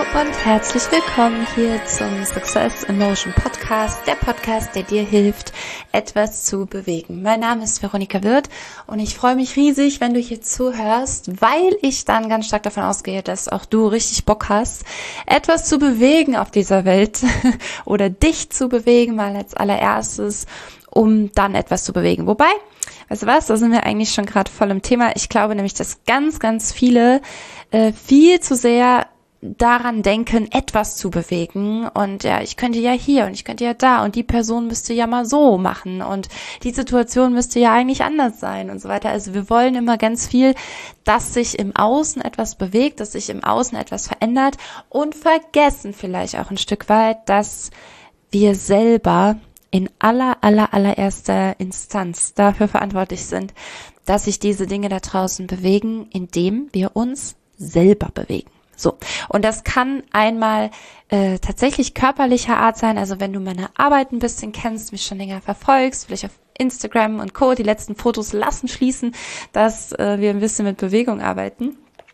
und herzlich willkommen hier zum Success in Motion Podcast, der Podcast, der dir hilft, etwas zu bewegen. Mein Name ist Veronika Wirth und ich freue mich riesig, wenn du hier zuhörst, weil ich dann ganz stark davon ausgehe, dass auch du richtig Bock hast, etwas zu bewegen auf dieser Welt oder dich zu bewegen, mal als allererstes, um dann etwas zu bewegen. Wobei, weißt du was, da sind wir eigentlich schon gerade voll im Thema. Ich glaube nämlich, dass ganz, ganz viele viel zu sehr daran denken, etwas zu bewegen und ja, ich könnte ja hier und ich könnte ja da und die Person müsste ja mal so machen und die Situation müsste ja eigentlich anders sein und so weiter. Also wir wollen immer ganz viel, dass sich im Außen etwas bewegt, dass sich im Außen etwas verändert und vergessen vielleicht auch ein Stück weit, dass wir selber in allererster Instanz dafür verantwortlich sind, dass sich diese Dinge da draußen bewegen, indem wir uns selber bewegen. So, und das kann einmal tatsächlich körperlicher Art sein, also wenn du meine Arbeit ein bisschen kennst, mich schon länger verfolgst, vielleicht auf Instagram und Co., die letzten Fotos lassen schließen, dass wir ein bisschen mit Bewegung arbeiten.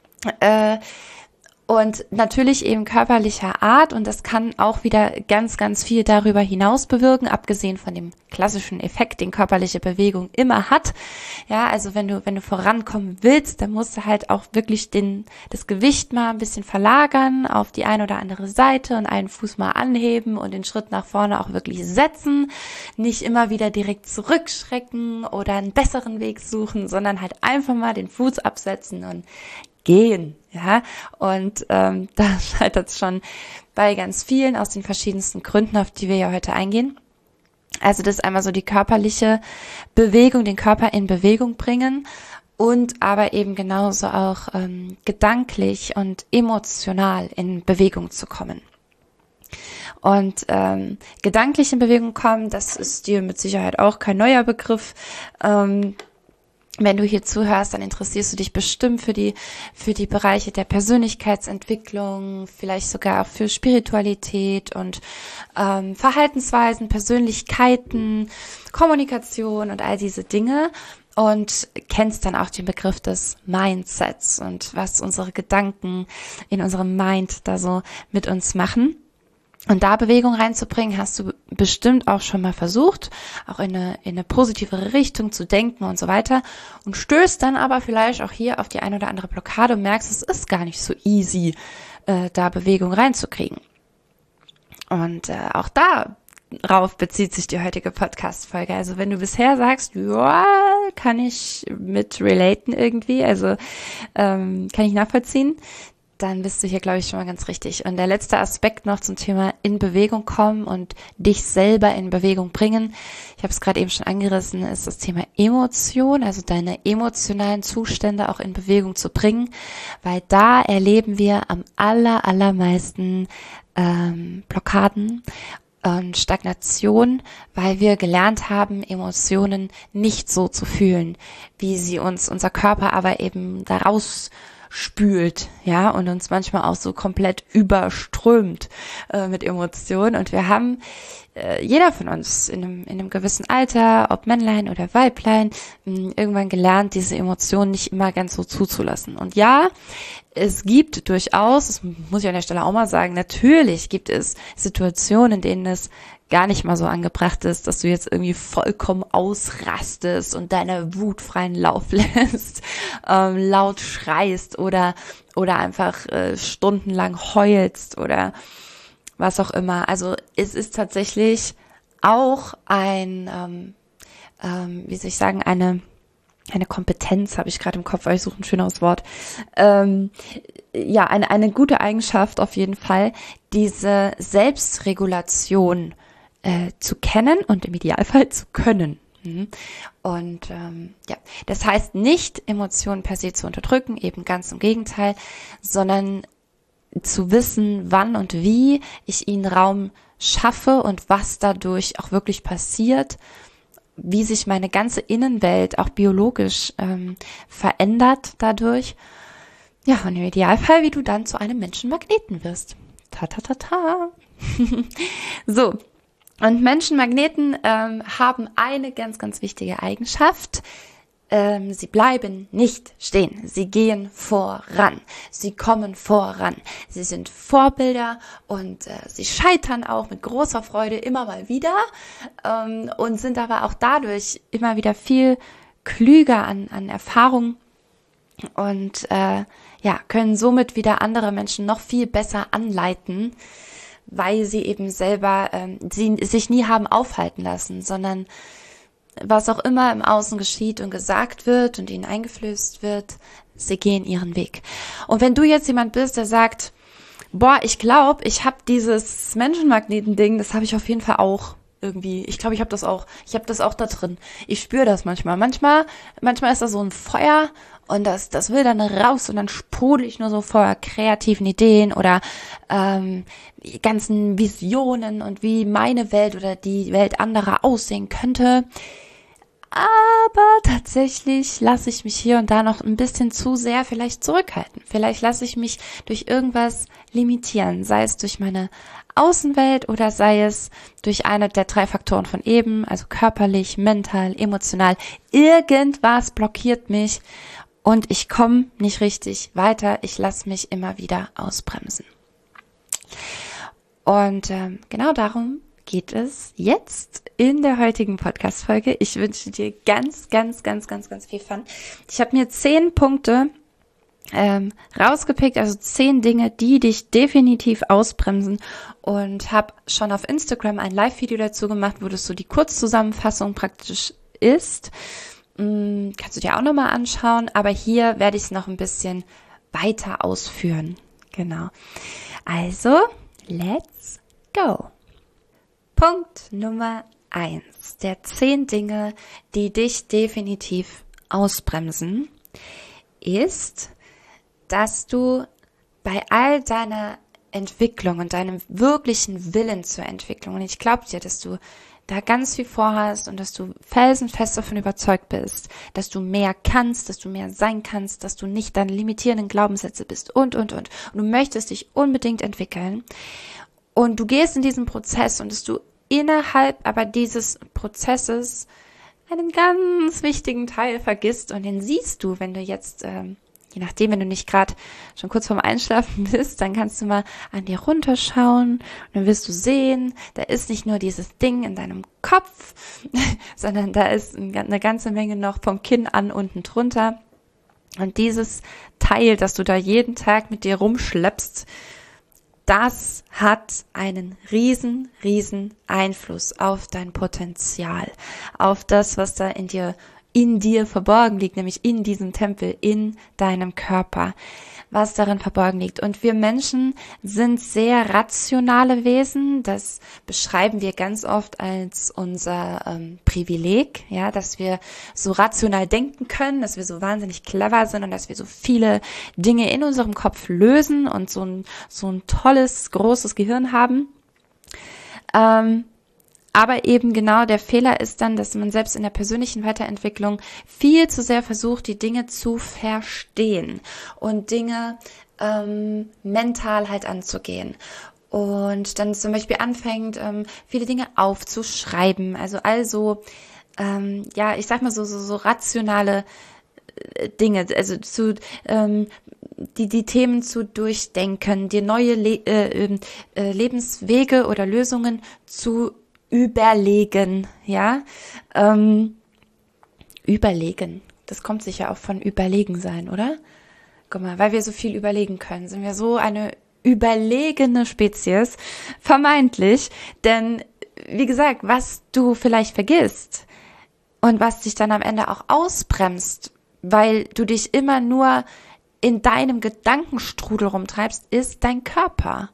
Und natürlich eben körperlicher Art und das kann auch wieder ganz, ganz viel darüber hinaus bewirken, abgesehen von dem klassischen Effekt, den körperliche Bewegung immer hat. Ja, also wenn du vorankommen willst, dann musst du halt auch wirklich das Gewicht mal ein bisschen verlagern auf die eine oder andere Seite und einen Fuß mal anheben und den Schritt nach vorne auch wirklich setzen. Nicht immer wieder direkt zurückschrecken oder einen besseren Weg suchen, sondern halt einfach mal den Fuß absetzen und gehen, ja, und da scheitert es schon bei ganz vielen aus den verschiedensten Gründen, auf die wir ja heute eingehen. Also das ist einmal so die körperliche Bewegung, den Körper in Bewegung bringen und aber eben genauso auch gedanklich und emotional in Bewegung zu kommen. Und gedanklich in Bewegung kommen, das ist dir mit Sicherheit auch kein neuer Begriff. Wenn du hier zuhörst, dann interessierst du dich bestimmt für die Bereiche der Persönlichkeitsentwicklung, vielleicht sogar auch für Spiritualität und Verhaltensweisen, Persönlichkeiten, Kommunikation und all diese Dinge und kennst dann auch den Begriff des Mindsets und was unsere Gedanken in unserem Mind da so mit uns machen. Und da Bewegung reinzubringen, hast du bestimmt auch schon mal versucht, auch in eine positivere Richtung zu denken und so weiter und stößt dann aber vielleicht auch hier auf die eine oder andere Blockade und merkst, es ist gar nicht so easy, da Bewegung reinzukriegen. Und auch darauf bezieht sich die heutige Podcast-Folge. Also wenn du bisher sagst, ja, kann ich mit relaten irgendwie, also kann ich nachvollziehen, dann bist du hier, glaube ich, schon mal ganz richtig. Und der letzte Aspekt noch zum Thema in Bewegung kommen und dich selber in Bewegung bringen. Ich habe es gerade eben schon angerissen, ist das Thema Emotion, also deine emotionalen Zustände auch in Bewegung zu bringen, weil da erleben wir am allermeisten Blockaden und Stagnation, weil wir gelernt haben, Emotionen nicht so zu fühlen, wie sie uns unser Körper aber eben daraus spült, ja, und uns manchmal auch so komplett überströmt mit Emotionen. Und wir haben, jeder von uns in einem gewissen Alter, ob Männlein oder Weiblein, irgendwann gelernt, diese Emotionen nicht immer ganz so zuzulassen. Und ja, es gibt durchaus, das muss ich an der Stelle auch mal sagen, natürlich gibt es Situationen, in denen es gar nicht mal so angebracht ist, dass du jetzt irgendwie vollkommen ausrastest und deine Wut freien Lauf lässt, laut schreist oder einfach stundenlang heulst oder was auch immer. Also es ist tatsächlich auch eine Kompetenz, habe ich gerade im Kopf, aber ich suche ein schöneres Wort. Eine gute Eigenschaft auf jeden Fall, diese Selbstregulation zu kennen und im Idealfall zu können. Und das heißt nicht, Emotionen per se zu unterdrücken, eben ganz im Gegenteil, sondern zu wissen, wann und wie ich ihnen Raum schaffe und was dadurch auch wirklich passiert, wie sich meine ganze Innenwelt auch biologisch verändert dadurch. Ja, und im Idealfall, wie du dann zu einem Menschenmagneten wirst. Ta. So. Und Menschenmagneten haben eine ganz, ganz wichtige Eigenschaft. Sie bleiben nicht stehen. Sie gehen voran. Sie kommen voran. Sie sind Vorbilder und sie scheitern auch mit großer Freude immer mal wieder und sind aber auch dadurch immer wieder viel klüger an Erfahrung und können somit wieder andere Menschen noch viel besser anleiten, weil sie eben selber sie sich nie haben aufhalten lassen, sondern was auch immer im Außen geschieht und gesagt wird und ihnen eingeflößt wird, sie gehen ihren Weg. Und wenn du jetzt jemand bist, der sagt, boah, ich glaube, ich habe dieses Menschenmagneten-Ding, das habe ich auf jeden Fall auch irgendwie. Ich glaube, ich habe das auch. Ich habe das auch da drin. Ich spüre das manchmal. Manchmal ist das so ein Feuer und das will dann raus und dann sprudel ich nur so vor kreativen Ideen oder ganzen Visionen und wie meine Welt oder die Welt anderer aussehen könnte. Aber tatsächlich lasse ich mich hier und da noch ein bisschen zu sehr vielleicht zurückhalten. Vielleicht lasse ich mich durch irgendwas limitieren, sei es durch meine Außenwelt oder sei es durch eine der 3 Faktoren von eben, also körperlich, mental, emotional. Irgendwas blockiert mich und ich komme nicht richtig weiter. Ich lasse mich immer wieder ausbremsen. Und genau darum geht es jetzt in der heutigen Podcast-Folge. Ich wünsche dir ganz, ganz, ganz, ganz, ganz viel Fun. Ich habe mir 10 Punkte rausgepickt, also 10 Dinge, die dich definitiv ausbremsen und habe schon auf Instagram ein Live-Video dazu gemacht, wo das so die Kurzzusammenfassung praktisch ist. Kannst du dir auch nochmal anschauen, aber hier werde ich es noch ein bisschen weiter ausführen. Genau. Also, let's go. Punkt Nummer 1 der 10 Dinge, die dich definitiv ausbremsen, ist, dass du bei all deiner Entwicklung und deinem wirklichen Willen zur Entwicklung, und ich glaube dir, dass du da ganz viel vorhast und dass du felsenfest davon überzeugt bist, dass du mehr kannst, dass du mehr sein kannst, dass du nicht deine limitierenden Glaubenssätze bist und. Und du möchtest dich unbedingt entwickeln. Und du gehst in diesen Prozess und dass du innerhalb aber dieses Prozesses einen ganz wichtigen Teil vergisst und den siehst du, wenn du jetzt, je nachdem, wenn du nicht gerade schon kurz vorm Einschlafen bist, dann kannst du mal an dir runterschauen und dann wirst du sehen, da ist nicht nur dieses Ding in deinem Kopf, sondern da ist eine ganze Menge noch vom Kinn an unten drunter. Und dieses Teil, das du da jeden Tag mit dir rumschleppst, das hat einen riesen Einfluss auf dein Potenzial, auf das, was da in dir verborgen liegt, nämlich in diesem Tempel, in deinem Körper, was darin verborgen liegt. Und wir Menschen sind sehr rationale Wesen, das beschreiben wir ganz oft als unser Privileg, ja, dass wir so rational denken können, dass wir so wahnsinnig clever sind und dass wir so viele Dinge in unserem Kopf lösen und so ein tolles, großes Gehirn haben. Aber eben genau der Fehler ist dann, dass man selbst in der persönlichen Weiterentwicklung viel zu sehr versucht, die Dinge zu verstehen und Dinge mental halt anzugehen. Und dann zum Beispiel anfängt, viele Dinge aufzuschreiben. Also ich sag mal so rationale Dinge, also die Themen zu durchdenken, dir neue Lebenswege oder Lösungen zu überlegen, ja, überlegen, das kommt sicher auch von überlegen sein, oder? Guck mal, weil wir so viel überlegen können, sind wir so eine überlegene Spezies, vermeintlich, denn, wie gesagt, was du vielleicht vergisst und was dich dann am Ende auch ausbremst, weil du dich immer nur in deinem Gedankenstrudel rumtreibst, ist dein Körper.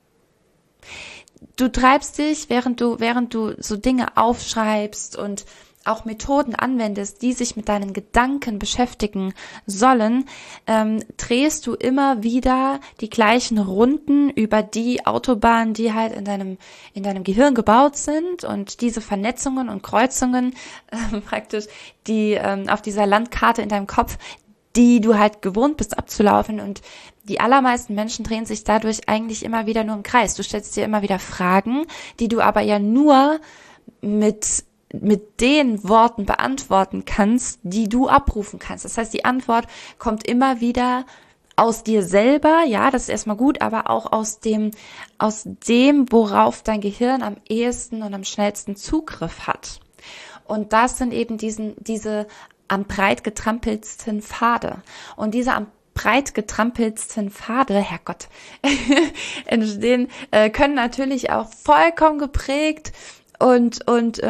Du treibst dich, während du so Dinge aufschreibst und auch Methoden anwendest, die sich mit deinen Gedanken beschäftigen sollen, drehst du immer wieder die gleichen Runden über die Autobahnen, die halt in deinem Gehirn gebaut sind, und diese Vernetzungen und Kreuzungen praktisch, die auf dieser Landkarte in deinem Kopf, die du halt gewohnt bist abzulaufen, und die allermeisten Menschen drehen sich dadurch eigentlich immer wieder nur im Kreis. Du stellst dir immer wieder Fragen, die du aber ja nur mit mit den Worten beantworten kannst, die du abrufen kannst. Das heißt, die Antwort kommt immer wieder aus dir selber, ja, das ist erstmal gut, aber auch aus dem, worauf dein Gehirn am ehesten und am schnellsten Zugriff hat. Und das sind eben diese am breit getrampelsten Pfade. Und diese am breit getrampelsten Pfade, Herrgott, entstehen, können natürlich auch vollkommen geprägt und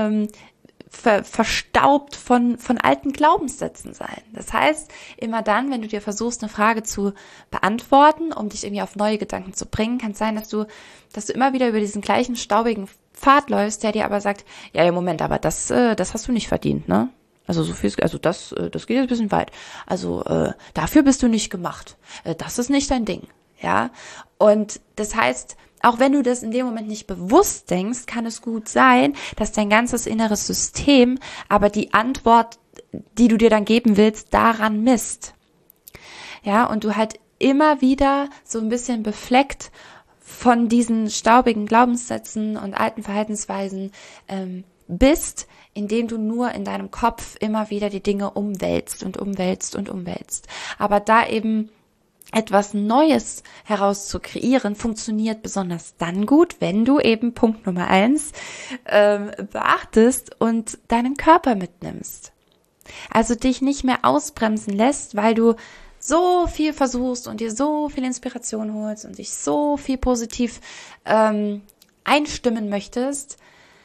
verstaubt von alten Glaubenssätzen sein. Das heißt, immer dann, wenn du dir versuchst, eine Frage zu beantworten, um dich irgendwie auf neue Gedanken zu bringen, kann es sein, dass du immer wieder über diesen gleichen staubigen Pfad läufst, der dir aber sagt, ja, Moment, aber das hast du nicht verdient, ne? Also so viel, das geht jetzt ein bisschen weit. Also dafür bist du nicht gemacht. Das ist nicht dein Ding, ja? Und das heißt, auch wenn du das in dem Moment nicht bewusst denkst, kann es gut sein, dass dein ganzes inneres System aber die Antwort, die du dir dann geben willst, daran misst. Ja, und du halt immer wieder so ein bisschen befleckt von diesen staubigen Glaubenssätzen und alten Verhaltensweisen bist, indem du nur in deinem Kopf immer wieder die Dinge umwälzt. Aber da eben etwas Neues herauszuκreieren, funktioniert besonders dann gut, wenn du eben Punkt Nummer 1 beachtest und deinen Körper mitnimmst. Also dich nicht mehr ausbremsen lässt, weil du so viel versuchst und dir so viel Inspiration holst und dich so viel positiv einstimmen möchtest,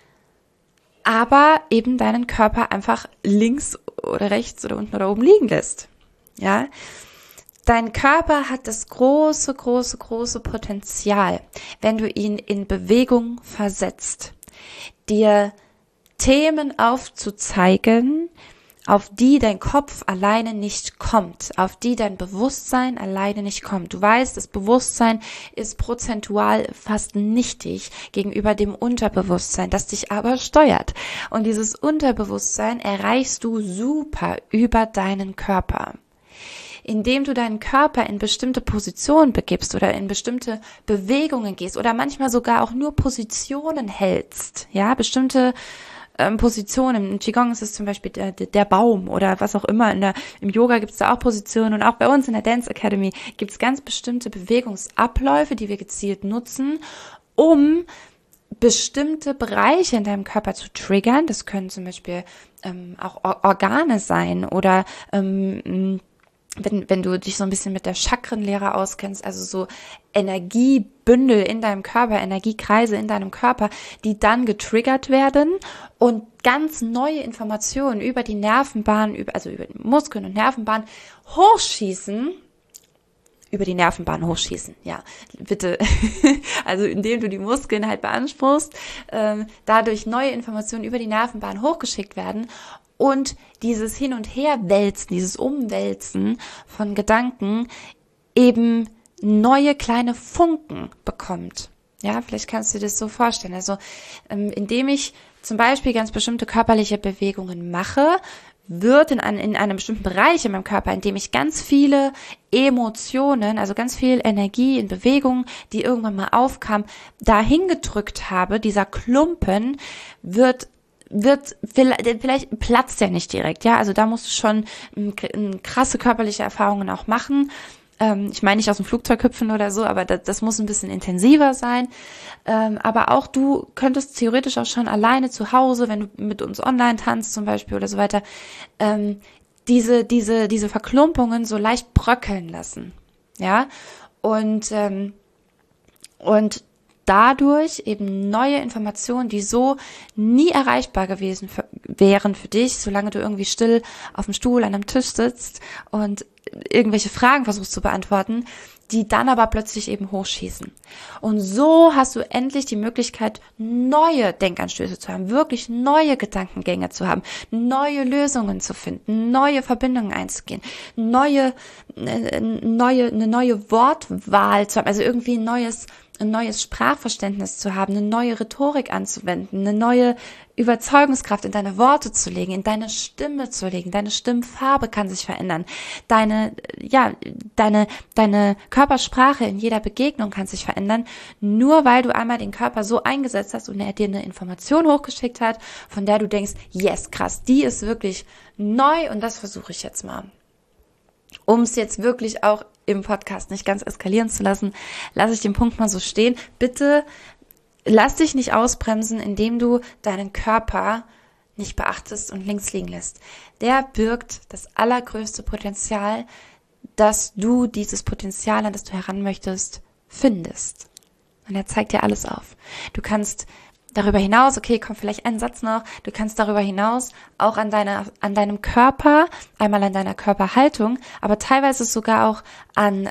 aber eben deinen Körper einfach links oder rechts oder unten oder oben liegen lässt. Ja, dein Körper hat das große Potenzial, wenn du ihn in Bewegung versetzt, dir Themen aufzuzeigen, auf die dein Kopf alleine nicht kommt, auf die dein Bewusstsein alleine nicht kommt. Du weißt, das Bewusstsein ist prozentual fast nichtig gegenüber dem Unterbewusstsein, das dich aber steuert. Und dieses Unterbewusstsein erreichst du super über deinen Körper. Indem du deinen Körper in bestimmte Positionen begibst oder in bestimmte Bewegungen gehst oder manchmal sogar auch nur Positionen hältst, ja, bestimmte Positionen. Im Qigong ist es zum Beispiel der Baum oder was auch immer. Im Yoga gibt es da auch Positionen und auch bei uns in der Dance Academy gibt es ganz bestimmte Bewegungsabläufe, die wir gezielt nutzen, um bestimmte Bereiche in deinem Körper zu triggern. Das können zum Beispiel auch Organe sein oder wenn du dich so ein bisschen mit der Chakrenlehre auskennst, also so Energiebündel in deinem Körper, Energiekreise in deinem Körper, die dann getriggert werden und ganz neue Informationen über die Nervenbahn, also über die Muskeln und Nervenbahn hochschießen, ja, bitte, also indem du die Muskeln halt beanspruchst, dadurch neue Informationen über die Nervenbahn hochgeschickt werden und dieses Hin- und Herwälzen, dieses Umwälzen von Gedanken eben neue kleine Funken bekommt. Ja, vielleicht kannst du dir das so vorstellen. Also indem ich zum Beispiel ganz bestimmte körperliche Bewegungen mache, wird in einem bestimmten Bereich in meinem Körper, in dem ich ganz viele Emotionen, also ganz viel Energie in Bewegung, die irgendwann mal aufkam, dahin gedrückt habe, dieser Klumpen vielleicht platzt der nicht direkt, ja, also da musst du schon krasse körperliche Erfahrungen auch machen. Ich meine nicht aus dem Flugzeug hüpfen oder so, aber das muss ein bisschen intensiver sein. Aber auch du könntest theoretisch auch schon alleine zu Hause, wenn du mit uns online tanzt zum Beispiel oder so weiter, diese Verklumpungen so leicht bröckeln lassen, ja, und dadurch eben neue Informationen, die so nie erreichbar gewesen wären für dich, solange du irgendwie still auf dem Stuhl an einem Tisch sitzt und irgendwelche Fragen versuchst zu beantworten, die dann aber plötzlich eben hochschießen. Und so hast du endlich die Möglichkeit, neue Denkanstöße zu haben, wirklich neue Gedankengänge zu haben, neue Lösungen zu finden, neue Verbindungen einzugehen, eine neue Wortwahl zu haben, also irgendwie ein neues ein neues Sprachverständnis zu haben, eine neue Rhetorik anzuwenden, eine neue Überzeugungskraft in deine Worte zu legen, in deine Stimme zu legen. Deine Stimmfarbe kann sich verändern. Deine Körpersprache in jeder Begegnung kann sich verändern, nur weil du einmal den Körper so eingesetzt hast und er dir eine Information hochgeschickt hat, von der du denkst, yes, krass, die ist wirklich neu und das versuche ich jetzt mal. Um es jetzt wirklich auch im Podcast nicht ganz eskalieren zu lassen, lasse ich den Punkt mal so stehen. Bitte lass dich nicht ausbremsen, indem du deinen Körper nicht beachtest und links liegen lässt. Der birgt das allergrößte Potenzial, dass du dieses Potenzial, an das du heran möchtest, findest. Und er zeigt dir alles auf. Du kannst darüber hinaus, okay, kommt vielleicht ein Satz noch, du kannst darüber hinaus auch an deinem Körper, einmal an deiner Körperhaltung, aber teilweise sogar auch an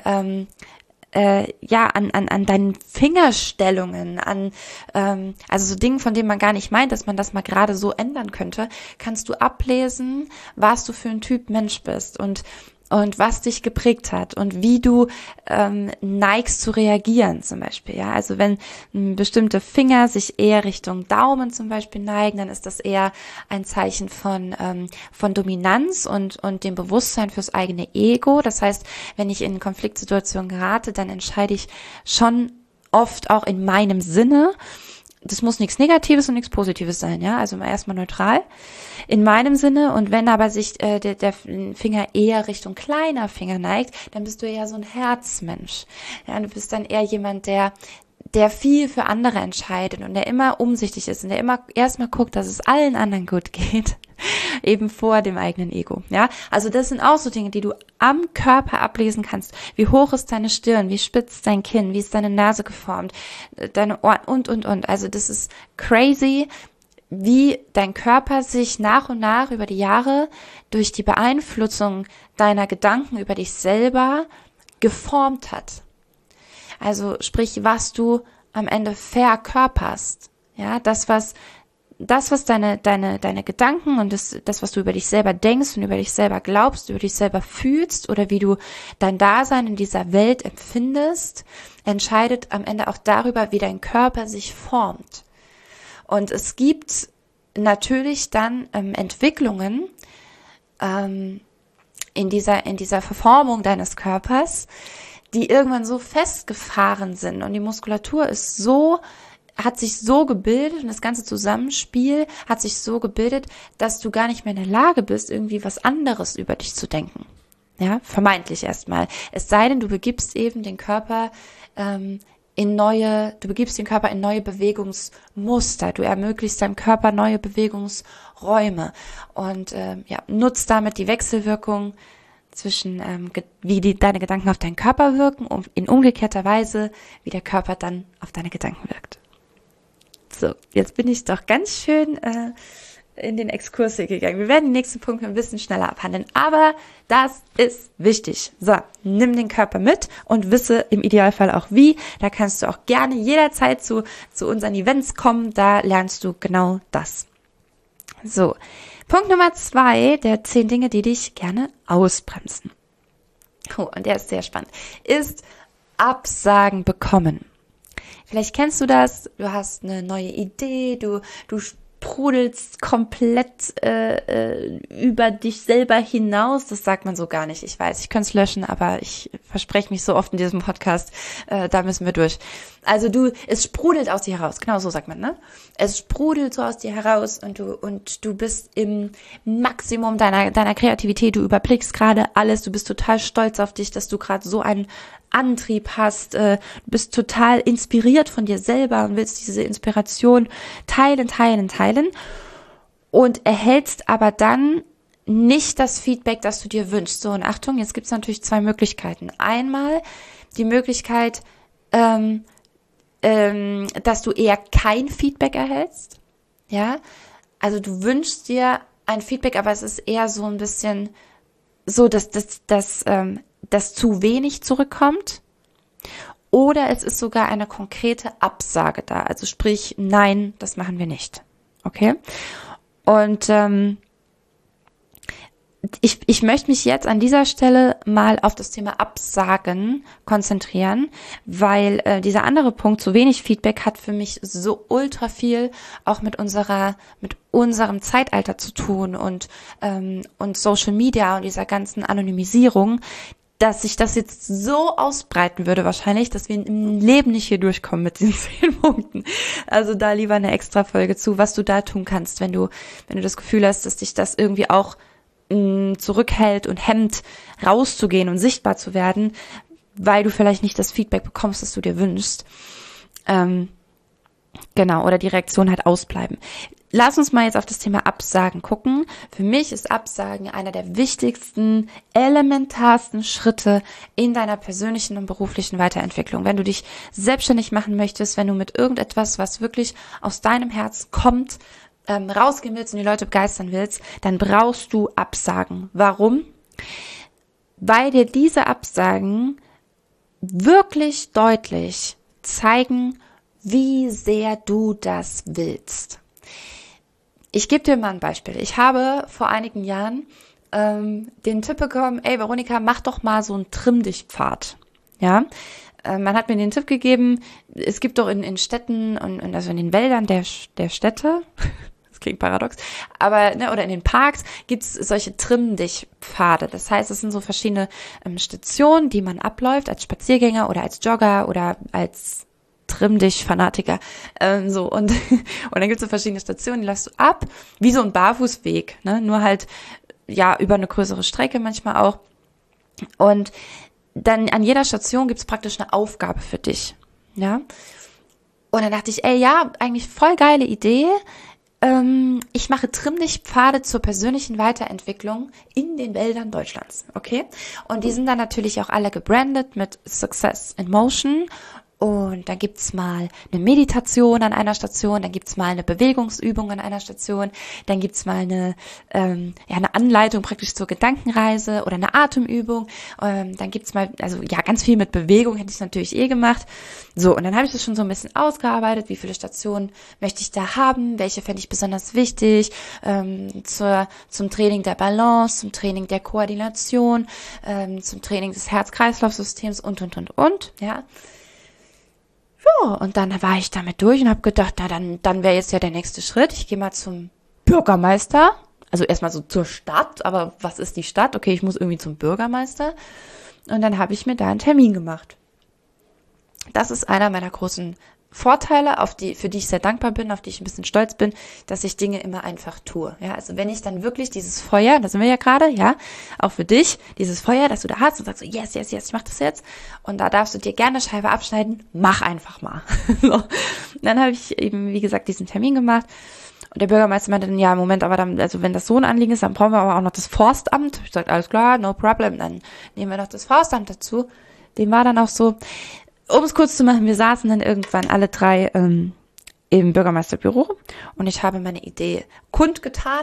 deinen Fingerstellungen, also so Dingen, von denen man gar nicht meint, dass man das mal gerade so ändern könnte, kannst du ablesen, was du für ein Typ Mensch bist und was dich geprägt hat und wie du neigst zu reagieren zum Beispiel. Ja, also wenn bestimmte Finger sich eher Richtung Daumen zum Beispiel neigen, dann ist das eher ein Zeichen von Dominanz und dem Bewusstsein fürs eigene Ego. Das heißt, wenn ich in Konfliktsituationen gerate, dann entscheide ich schon oft auch in meinem Sinne. Das muss nichts Negatives und nichts Positives sein, ja, also erstmal neutral in meinem Sinne. Und wenn aber sich der Finger eher Richtung kleiner Finger neigt, dann bist du eher so ein Herzmensch. Ja, du bist dann eher jemand, der viel für andere entscheidet und der immer umsichtig ist und der immer erstmal guckt, dass es allen anderen gut geht, eben vor dem eigenen Ego. Ja, also das sind auch so Dinge, die du am Körper ablesen kannst. Wie hoch ist deine Stirn? Wie spitz ist dein Kinn? Wie ist deine Nase geformt? Deine Ohren und. Also das ist crazy, wie dein Körper sich nach und nach über die Jahre durch die Beeinflussung deiner Gedanken über dich selber geformt hat. Also sprich, was du am Ende verkörperst. Ja, das, was deine Gedanken und das, was du über dich selber denkst und über dich selber glaubst, über dich selber fühlst oder wie du dein Dasein in dieser Welt empfindest, entscheidet am Ende auch darüber, wie dein Körper sich formt. Und es gibt natürlich dann Entwicklungen in dieser Verformung deines Körpers, die irgendwann so festgefahren sind und die Muskulatur hat sich so gebildet und das ganze Zusammenspiel hat sich so gebildet, dass du gar nicht mehr in der Lage bist, irgendwie was anderes über dich zu denken. Ja, vermeintlich erstmal. Es sei denn, du begibst eben den Körper in neue Bewegungsmuster. Du ermöglichst deinem Körper neue Bewegungsräume und nutzt damit die Wechselwirkung zwischen wie deine Gedanken auf deinen Körper wirken und in umgekehrter Weise, wie der Körper dann auf deine Gedanken wirkt. So, jetzt bin ich doch ganz schön in den Exkurs hier gegangen. Wir werden die nächsten Punkte ein bisschen schneller abhandeln, aber das ist wichtig. So, nimm den Körper mit und wisse im Idealfall auch wie. Da kannst du auch gerne jederzeit zu unseren Events kommen, da lernst du genau das. So, Punkt Nummer 2 der 10 Dinge, die dich gerne ausbremsen. Oh, und der ist sehr spannend. Ist Absagen bekommen. Vielleicht kennst du das, du hast eine neue Idee, du sprudelst komplett über dich selber hinaus. Das sagt man so gar nicht. Ich weiß, ich könnte es löschen, aber ich verspreche mich so oft in diesem Podcast, da müssen wir durch. Also es sprudelt aus dir heraus. Genau so sagt man, ne? Es sprudelt so aus dir heraus und du bist im Maximum deiner Kreativität. Du überblickst gerade alles. Du bist total stolz auf dich, dass du gerade so einen Antrieb hast. Du bist total inspiriert von dir selber und willst diese Inspiration teilen und erhältst aber dann nicht das Feedback, das du dir wünschst. So, und Achtung, jetzt gibt es natürlich 2 Möglichkeiten. Einmal die Möglichkeit, dass du eher kein Feedback erhältst. Ja, also du wünschst dir ein Feedback, aber es ist eher so ein bisschen so, dass zu wenig zurückkommt. Oder es ist sogar eine konkrete Absage da. Also sprich, nein, das machen wir nicht. Okay? Und ich möchte mich jetzt an dieser Stelle mal auf das Thema Absagen konzentrieren, weil dieser andere Punkt, zu wenig Feedback, hat für mich so ultra viel auch mit unserem Zeitalter zu tun und Social Media und dieser ganzen Anonymisierung, dass sich das jetzt so ausbreiten würde wahrscheinlich, dass wir im Leben nicht hier durchkommen mit diesen 10 Punkten. Also da lieber eine extra Folge zu, was du da tun kannst, wenn du das Gefühl hast, dass dich das irgendwie auch zurückhält und hemmt, rauszugehen und sichtbar zu werden, weil du vielleicht nicht das Feedback bekommst, das du dir wünschst. Genau, oder die Reaktion halt ausbleiben. Lass uns mal jetzt auf das Thema Absagen gucken. Für mich ist Absagen einer der wichtigsten, elementarsten Schritte in deiner persönlichen und beruflichen Weiterentwicklung. Wenn du dich selbstständig machen möchtest, wenn du mit irgendetwas, was wirklich aus deinem Herz kommt, rausgehen willst und die Leute begeistern willst, dann brauchst du Absagen. Warum? Weil dir diese Absagen wirklich deutlich zeigen, wie sehr du das willst. Ich gebe dir mal ein Beispiel. Ich habe vor einigen Jahren den Tipp bekommen, ey Veronika, mach doch mal so einen Trimm-dich-Pfad. Ja, man hat mir den Tipp gegeben, es gibt doch in Städten und also in den Wäldern der Städte, das klingt paradox, aber oder in den Parks gibt's solche Trimm-dich-Pfade. Das heißt, es sind so verschiedene Stationen, die man abläuft als Spaziergänger oder als Jogger oder als Trimm-dich-Fanatiker. Und dann gibt's so verschiedene Stationen, die läufst du ab, wie so ein Barfußweg, ne? Nur halt ja über eine größere Strecke manchmal auch. Und dann an jeder Station gibt's praktisch eine Aufgabe für dich. Ja. Und dann dachte ich, ey, ja, eigentlich voll geile Idee. Ich mache Trimm-dich-Pfade zur persönlichen Weiterentwicklung in den Wäldern Deutschlands, okay? Und die sind dann natürlich auch alle gebrandet mit Success in Motion. Und dann gibt's mal eine Meditation an einer Station, dann gibt's mal eine Bewegungsübung an einer Station, dann gibt's mal eine Anleitung praktisch zur Gedankenreise oder eine Atemübung. Dann gibt's mal, also ja, ganz viel mit Bewegung hätte ich natürlich gemacht. So, und dann habe ich das schon so ein bisschen ausgearbeitet, wie viele Stationen möchte ich da haben, welche fände ich besonders wichtig, zum Training der Balance, zum Training der Koordination, zum Training des Herz-Kreislauf-Systems und, ja. Ja, und dann war ich damit durch und habe gedacht, na dann wäre jetzt ja der nächste Schritt. Ich gehe mal zum Bürgermeister, also erstmal so zur Stadt, aber was ist die Stadt? Okay, ich muss irgendwie zum Bürgermeister. Und dann habe ich mir da einen Termin gemacht. Das ist einer meiner großen Vorteile, für die ich sehr dankbar bin, auf die ich ein bisschen stolz bin, dass ich Dinge immer einfach tue. Ja, also wenn ich dann wirklich dieses Feuer, da sind wir ja gerade, ja, auch für dich, dieses Feuer, das du da hast und sagst so, yes, ich mach das jetzt. Und da darfst du dir gerne eine Scheibe abschneiden, mach einfach mal. So. Dann habe ich eben, wie gesagt, diesen Termin gemacht. Und der Bürgermeister meinte dann, ja, Moment, aber dann, also wenn das so ein Anliegen ist, dann brauchen wir aber auch noch das Forstamt. Ich sagte, alles klar, no problem, dann nehmen wir noch das Forstamt dazu. Dem war dann auch so, um es kurz zu machen, wir saßen dann irgendwann alle 3 im Bürgermeisterbüro und ich habe meine Idee kundgetan.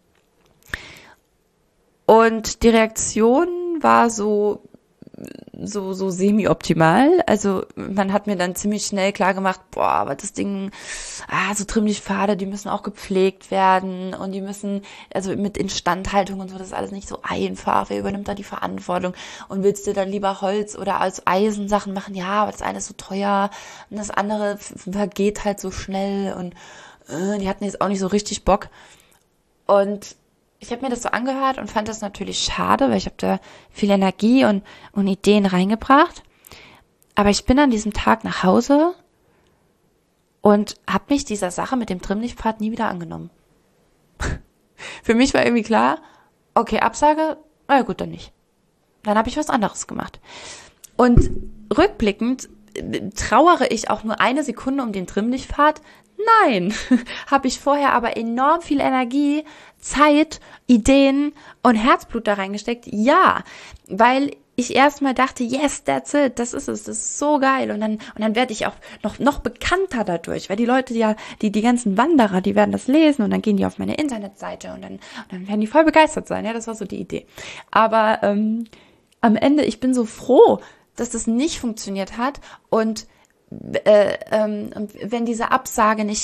Und die Reaktion war so semi-optimal. Also man hat mir dann ziemlich schnell klar gemacht, boah, aber das Ding, so Trimm-dich-Pfade, die müssen auch gepflegt werden und die müssen, also mit Instandhaltung und so, das ist alles nicht so einfach. Wer übernimmt da die Verantwortung? Und willst du dann lieber Holz oder als Eisensachen machen? Ja, aber das eine ist so teuer und das andere vergeht halt so schnell und die hatten jetzt auch nicht so richtig Bock. Und ich habe mir das so angehört und fand das natürlich schade, weil ich habe da viel Energie und Ideen reingebracht. Aber ich bin an diesem Tag nach Hause und habe mich dieser Sache mit dem Trimm-dich-Pfad nie wieder angenommen. Für mich war irgendwie klar, okay, Absage, na gut, dann nicht. Dann habe ich was anderes gemacht. Und rückblickend trauere ich auch nur eine Sekunde um den Trimm-dich-Pfad? Nein, habe ich vorher aber enorm viel Energie, Zeit, Ideen und Herzblut da reingesteckt? Ja, weil ich erstmal dachte, yes, that's it, das ist es, das ist so geil. Und dann werde ich auch noch bekannter dadurch, weil die Leute ja, die ganzen Wanderer, die werden das lesen und dann gehen die auf meine Internetseite und dann werden die voll begeistert sein. Ja, das war so die Idee. Aber am Ende, ich bin so froh, dass das nicht funktioniert hat und wenn diese Absage nicht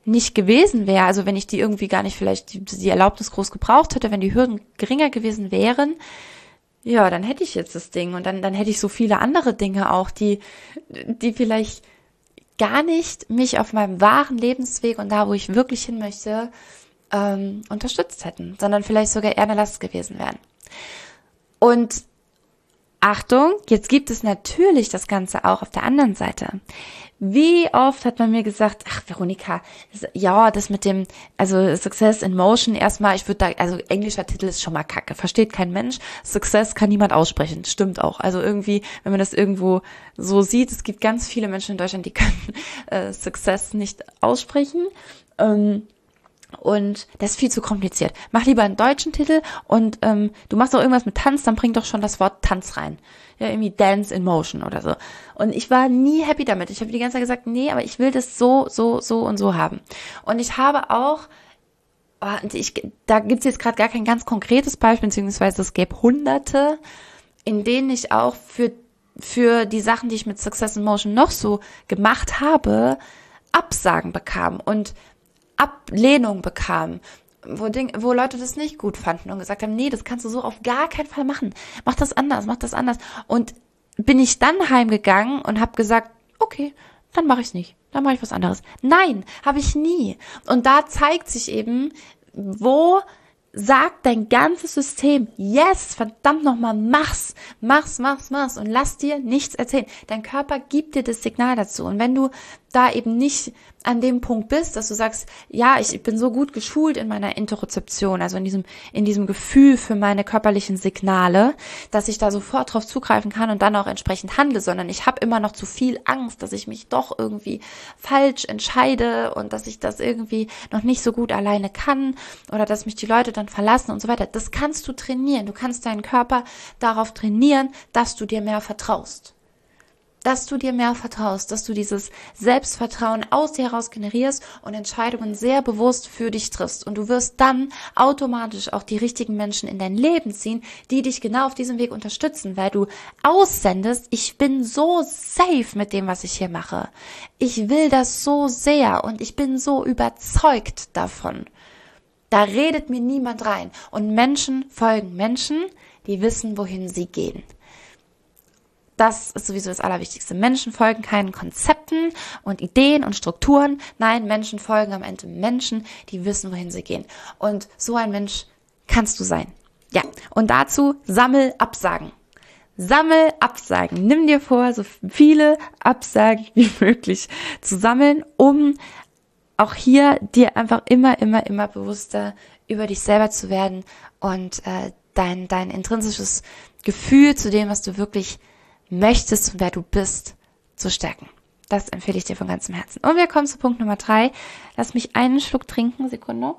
nicht gewesen wäre, also wenn ich die irgendwie gar nicht vielleicht die Erlaubnis groß gebraucht hätte, wenn die Hürden geringer gewesen wären, ja, dann hätte ich jetzt das Ding und dann hätte ich so viele andere Dinge auch, die vielleicht gar nicht mich auf meinem wahren Lebensweg und da, wo ich wirklich hin möchte, unterstützt hätten, sondern vielleicht sogar eher eine Last gewesen wären. Und Achtung, jetzt gibt es natürlich das Ganze auch auf der anderen Seite. Wie oft hat man mir gesagt, ach Veronika, das mit dem, also Success in Motion, erstmal, also englischer Titel ist schon mal kacke, versteht kein Mensch, Success kann niemand aussprechen, stimmt auch. Also irgendwie, wenn man das irgendwo so sieht, es gibt ganz viele Menschen in Deutschland, die können Success nicht aussprechen. Und das ist viel zu kompliziert. Mach lieber einen deutschen Titel und du machst doch irgendwas mit Tanz, dann bring doch schon das Wort Tanz rein. Ja, irgendwie Dance in Motion oder so. Und ich war nie happy damit. Ich habe die ganze Zeit gesagt, nee, aber ich will das so und so haben. Und ich habe auch, da gibt's jetzt gerade gar kein ganz konkretes Beispiel, beziehungsweise es gäbe Hunderte, in denen ich auch für die Sachen, die ich mit Success in Motion noch so gemacht habe, Absagen bekam und Ablehnung bekam, wo Leute das nicht gut fanden und gesagt haben, nee, das kannst du so auf gar keinen Fall machen. Mach das anders. Und bin ich dann heimgegangen und habe gesagt, okay, dann mache ich es nicht. Dann mache ich was anderes. Nein, habe ich nie. Und da zeigt sich eben, wo sagt dein ganzes System, yes, verdammt nochmal, mach's und lass dir nichts erzählen. Dein Körper gibt dir das Signal dazu. Und wenn du da eben nicht an dem Punkt bist, dass du sagst, ja, ich bin so gut geschult in meiner Interozeption, also in diesem Gefühl für meine körperlichen Signale, dass ich da sofort drauf zugreifen kann und dann auch entsprechend handle, sondern ich habe immer noch zu viel Angst, dass ich mich doch irgendwie falsch entscheide und dass ich das irgendwie noch nicht so gut alleine kann oder dass mich die Leute dann verlassen und so weiter. Das kannst du trainieren. Du kannst deinen Körper darauf trainieren, dass du dir mehr vertraust. Dass du dieses Selbstvertrauen aus dir heraus generierst und Entscheidungen sehr bewusst für dich triffst. Und du wirst dann automatisch auch die richtigen Menschen in dein Leben ziehen, die dich genau auf diesem Weg unterstützen, weil du aussendest, ich bin so safe mit dem, was ich hier mache. Ich will das so sehr und ich bin so überzeugt davon. Da redet mir niemand rein. Und Menschen folgen Menschen, die wissen, wohin sie gehen. Das ist sowieso das Allerwichtigste. Menschen folgen keinen Konzepten und Ideen und Strukturen. Nein, Menschen folgen am Ende Menschen, die wissen, wohin sie gehen. Und so ein Mensch kannst du sein. Ja, und dazu sammel Absagen. Nimm dir vor, so viele Absagen wie möglich zu sammeln, um auch hier dir einfach immer bewusster über dich selber zu werden und dein intrinsisches Gefühl zu dem, was du wirklich möchtest und wer du bist, zu stärken. Das empfehle ich dir von ganzem Herzen. Und wir kommen zu Punkt Nummer 3. Lass mich einen Schluck trinken. Sekunde.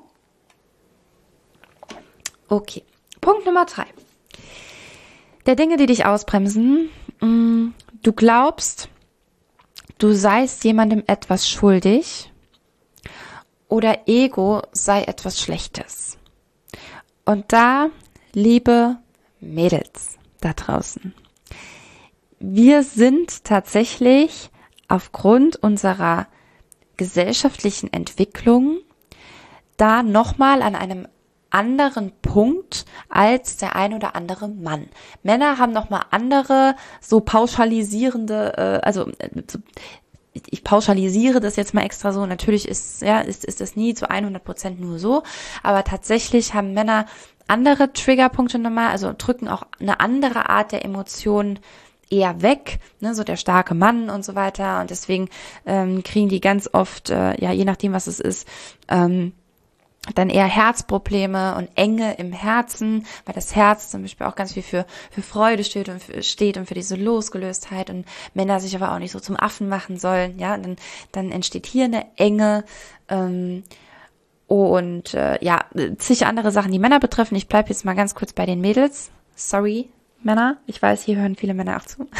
Okay. Punkt Nummer 3. Der Dinge, die dich ausbremsen. Du glaubst, du seist jemandem etwas schuldig oder Ego sei etwas Schlechtes. Und da, liebe Mädels da draußen, wir sind tatsächlich aufgrund unserer gesellschaftlichen Entwicklung da nochmal an einem anderen Punkt als der ein oder andere Mann. Männer haben nochmal andere, so pauschalisierende, ich pauschalisiere das jetzt mal extra so, natürlich ist das nie zu 100% nur so, aber tatsächlich haben Männer andere Triggerpunkte nochmal, also drücken auch eine andere Art der Emotionen eher weg, ne, so der starke Mann und so weiter, und deswegen kriegen die ganz oft, je nachdem was es ist, dann eher Herzprobleme und Enge im Herzen, weil das Herz zum Beispiel auch ganz viel für Freude steht und für diese Losgelöstheit und Männer sich aber auch nicht so zum Affen machen sollen, ja, und dann entsteht hier eine Enge und zig andere Sachen, die Männer betreffen. Ich bleibe jetzt mal ganz kurz bei den Mädels. Sorry, Männer. Ich weiß, hier hören viele Männer auch zu.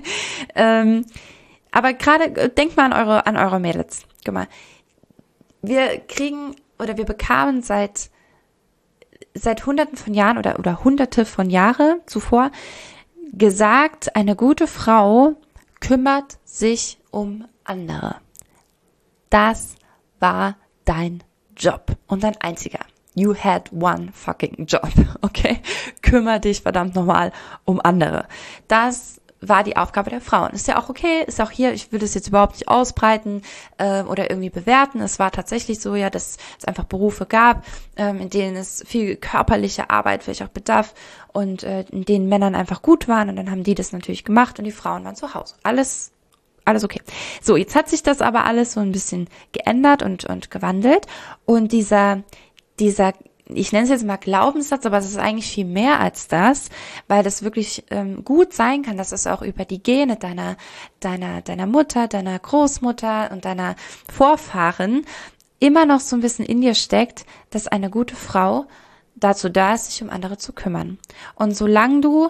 Aber gerade denkt mal an eure Mädels. Guck mal. Wir bekamen seit Hunderten von Jahren oder Hunderte von Jahre zuvor gesagt, eine gute Frau kümmert sich um andere. Das war dein Job und dein einziger. You had one fucking job, okay? Kümmer dich verdammt nochmal um andere. Das war die Aufgabe der Frauen. Ist ja auch okay, ist auch hier, ich will das jetzt überhaupt nicht ausbreiten oder irgendwie bewerten. Es war tatsächlich so, ja, dass es einfach Berufe gab, in denen es viel körperliche Arbeit vielleicht auch bedarf und in denen Männern einfach gut waren und dann haben die das natürlich gemacht und die Frauen waren zu Hause. Alles okay. So, jetzt hat sich das aber alles so ein bisschen geändert und gewandelt und dieser ich nenne es jetzt mal Glaubenssatz, aber es ist eigentlich viel mehr als das, weil das wirklich gut sein kann, dass es auch über die Gene deiner Mutter, deiner Großmutter und deiner Vorfahren immer noch so ein bisschen in dir steckt, dass eine gute Frau dazu da ist, sich um andere zu kümmern. Und solange du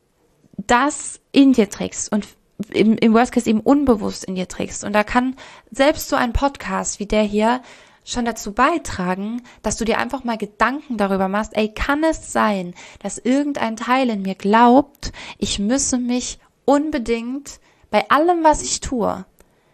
das in dir trägst und im Worst Case eben unbewusst in dir trägst, und da kann selbst so ein Podcast wie der hier schon dazu beitragen, dass du dir einfach mal Gedanken darüber machst, kann es sein, dass irgendein Teil in mir glaubt, ich müsse mich unbedingt bei allem, was ich tue,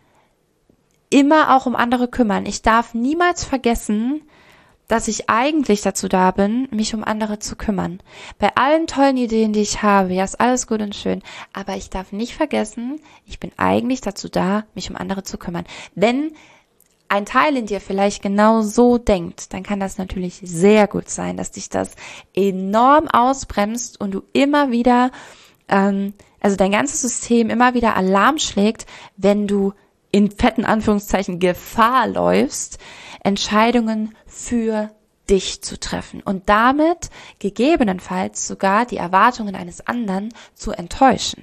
immer auch um andere kümmern. Ich darf niemals vergessen, dass ich eigentlich dazu da bin, mich um andere zu kümmern. Bei allen tollen Ideen, die ich habe, ja, ist alles gut und schön, aber ich darf nicht vergessen, ich bin eigentlich dazu da, mich um andere zu kümmern. Wenn ein Teil in dir vielleicht genau so denkt, dann kann das natürlich sehr gut sein, dass dich das enorm ausbremst und du immer wieder, also dein ganzes System immer wieder Alarm schlägt, wenn du in fetten Anführungszeichen Gefahr läufst, Entscheidungen für dich zu treffen und damit gegebenenfalls sogar die Erwartungen eines anderen zu enttäuschen.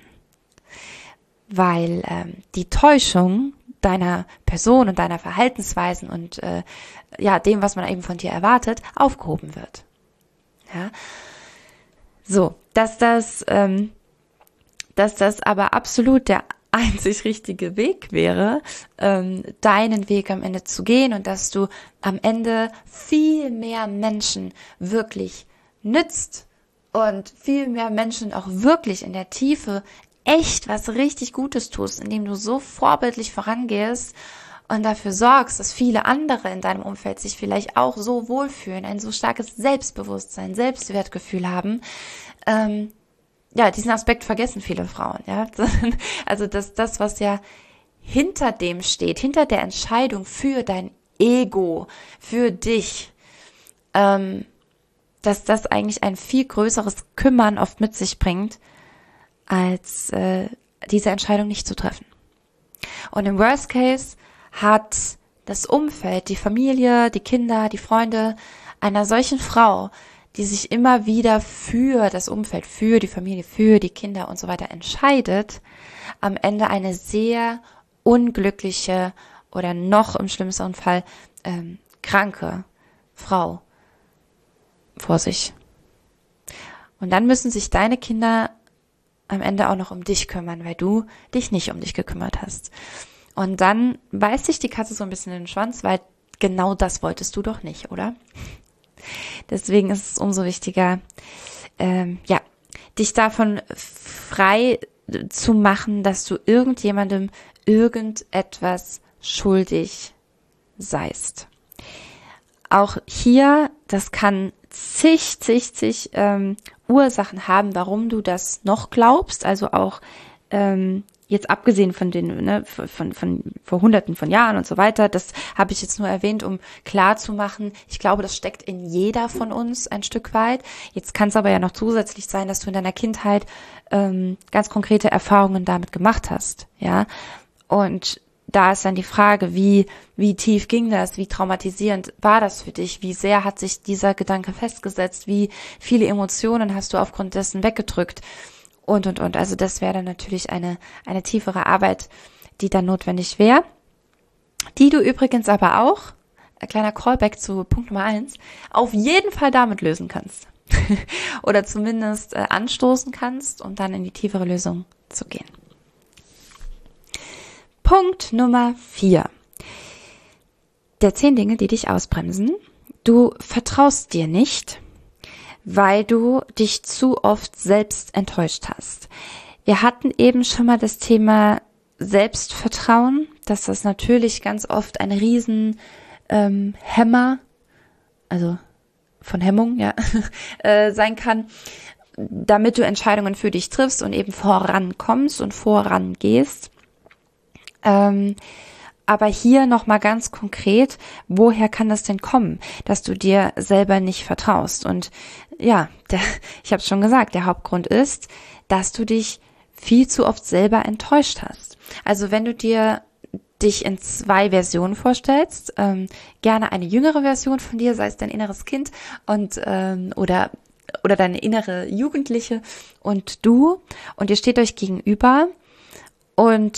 Weil die Täuschung deiner Person und deiner Verhaltensweisen und dem, was man eben von dir erwartet, aufgehoben wird. Ja, so, dass das aber absolut der einzig richtige Weg wäre, deinen Weg am Ende zu gehen und dass du am Ende viel mehr Menschen wirklich nützt und viel mehr Menschen auch wirklich in der Tiefe echt was richtig Gutes tust, indem du so vorbildlich vorangehst und dafür sorgst, dass viele andere in deinem Umfeld sich vielleicht auch so wohlfühlen, ein so starkes Selbstbewusstsein, Selbstwertgefühl haben. Diesen Aspekt vergessen viele Frauen. Ja, also das, was ja hinter dem steht, hinter der Entscheidung für dein Ego, für dich, dass das eigentlich ein viel größeres Kümmern oft mit sich bringt, als diese Entscheidung nicht zu treffen. Und im Worst Case hat das Umfeld, die Familie, die Kinder, die Freunde einer solchen Frau, die sich immer wieder für das Umfeld, für die Familie, für die Kinder und so weiter entscheidet, am Ende eine sehr unglückliche oder noch im schlimmsten Fall kranke Frau vor sich. Und dann müssen sich deine Kinder am Ende auch noch um dich kümmern, weil du dich nicht um dich gekümmert hast. Und dann beißt sich die Katze so ein bisschen in den Schwanz, weil genau das wolltest du doch nicht, oder? Deswegen ist es umso wichtiger, dich davon frei zu machen, dass du irgendjemandem irgendetwas schuldig seist. Auch hier, das kann zig Ursachen haben, warum du das noch glaubst, also auch jetzt abgesehen von den, von vor Hunderten von Jahren und so weiter, das habe ich jetzt nur erwähnt, um klar zu machen, ich glaube, das steckt in jeder von uns ein Stück weit. Jetzt kann es aber ja noch zusätzlich sein, dass du in deiner Kindheit ganz konkrete Erfahrungen damit gemacht hast, ja, und da ist dann die Frage, wie tief ging das, wie traumatisierend war das für dich, wie sehr hat sich dieser Gedanke festgesetzt, wie viele Emotionen hast du aufgrund dessen weggedrückt und. Also das wäre dann natürlich eine tiefere Arbeit, die dann notwendig wäre, die du übrigens aber auch, ein kleiner Callback zu Punkt Nummer 1, auf jeden Fall damit lösen kannst oder zumindest anstoßen kannst, um dann in die tiefere Lösung zu gehen. Punkt Nummer 4. Der 10 Dinge, die dich ausbremsen. Du vertraust dir nicht, weil du dich zu oft selbst enttäuscht hast. Wir hatten eben schon mal das Thema Selbstvertrauen, dass das natürlich ganz oft ein riesen Hemmer, also von Hemmung, ja, sein kann, damit du Entscheidungen für dich triffst und eben vorankommst und vorangehst. Aber hier nochmal ganz konkret, woher kann das denn kommen, dass du dir selber nicht vertraust? Und ja, ich habe es schon gesagt, der Hauptgrund ist, dass du dich viel zu oft selber enttäuscht hast. Also wenn du dir dich in 2 Versionen vorstellst, gerne eine jüngere Version von dir, sei es dein inneres Kind und oder deine innere Jugendliche und du, und ihr steht euch gegenüber und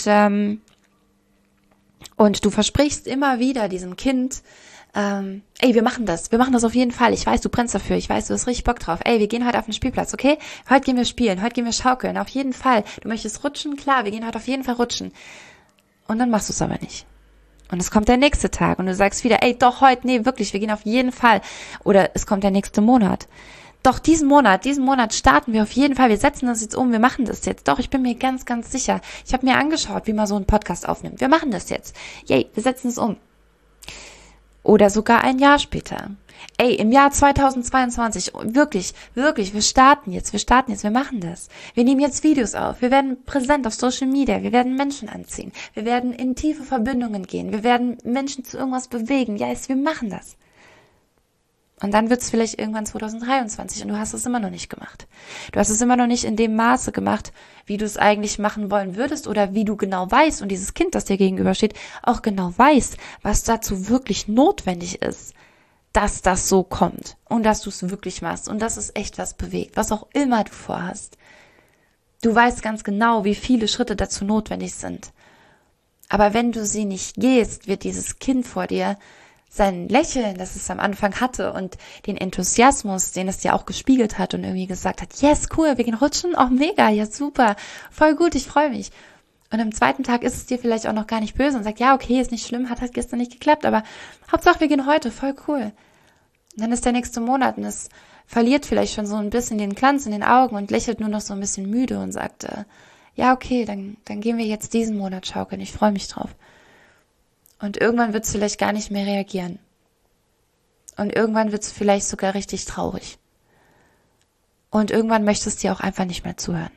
du versprichst immer wieder diesem Kind, ey, wir machen das auf jeden Fall, ich weiß, du brennst dafür, ich weiß, du hast richtig Bock drauf, ey, wir gehen heute auf den Spielplatz, okay? Heute gehen wir spielen, heute gehen wir schaukeln, auf jeden Fall. Du möchtest rutschen? Klar, wir gehen heute auf jeden Fall rutschen. Und dann machst du es aber nicht. Und es kommt der nächste Tag und du sagst wieder, ey, doch heute, nee, wirklich, wir gehen auf jeden Fall. Oder es kommt der nächste Monat. Doch diesen Monat starten wir auf jeden Fall, wir setzen das jetzt um, wir machen das jetzt. Doch, ich bin mir ganz, ganz sicher. Ich habe mir angeschaut, wie man so einen Podcast aufnimmt. Wir machen das jetzt. Yay, wir setzen es um. Oder sogar ein Jahr später. Ey, im Jahr 2022, wirklich, wir starten jetzt, wir machen das. Wir nehmen jetzt Videos auf, wir werden präsent auf Social Media, wir werden Menschen anziehen, wir werden in tiefe Verbindungen gehen, wir werden Menschen zu irgendwas bewegen. Ja, wir machen das. Und dann wird es vielleicht irgendwann 2023 und du hast es immer noch nicht gemacht. Du hast es immer noch nicht in dem Maße gemacht, wie du es eigentlich machen wollen würdest oder wie du genau weißt und dieses Kind, das dir gegenübersteht, auch genau weiß, was dazu wirklich notwendig ist, dass das so kommt und dass du es wirklich machst und dass es echt was bewegt, was auch immer du vorhast. Du weißt ganz genau, wie viele Schritte dazu notwendig sind. Aber wenn du sie nicht gehst, wird dieses Kind vor dir sein Lächeln, das es am Anfang hatte und den Enthusiasmus, den es dir auch gespiegelt hat und irgendwie gesagt hat, yes, cool, wir gehen rutschen, oh mega, ja super, voll gut, ich freue mich. Und am zweiten Tag ist es dir vielleicht auch noch gar nicht böse und sagt, ja, okay, ist nicht schlimm, hat halt gestern nicht geklappt, aber Hauptsache, wir gehen heute, voll cool. Und dann ist der nächste Monat und es verliert vielleicht schon so ein bisschen den Glanz in den Augen und lächelt nur noch so ein bisschen müde und sagt, ja, okay, dann gehen wir jetzt diesen Monat schaukeln, ich freue mich drauf. Und irgendwann wird es vielleicht gar nicht mehr reagieren. Und irgendwann wird es vielleicht sogar richtig traurig. Und irgendwann möchtest du dir auch einfach nicht mehr zuhören.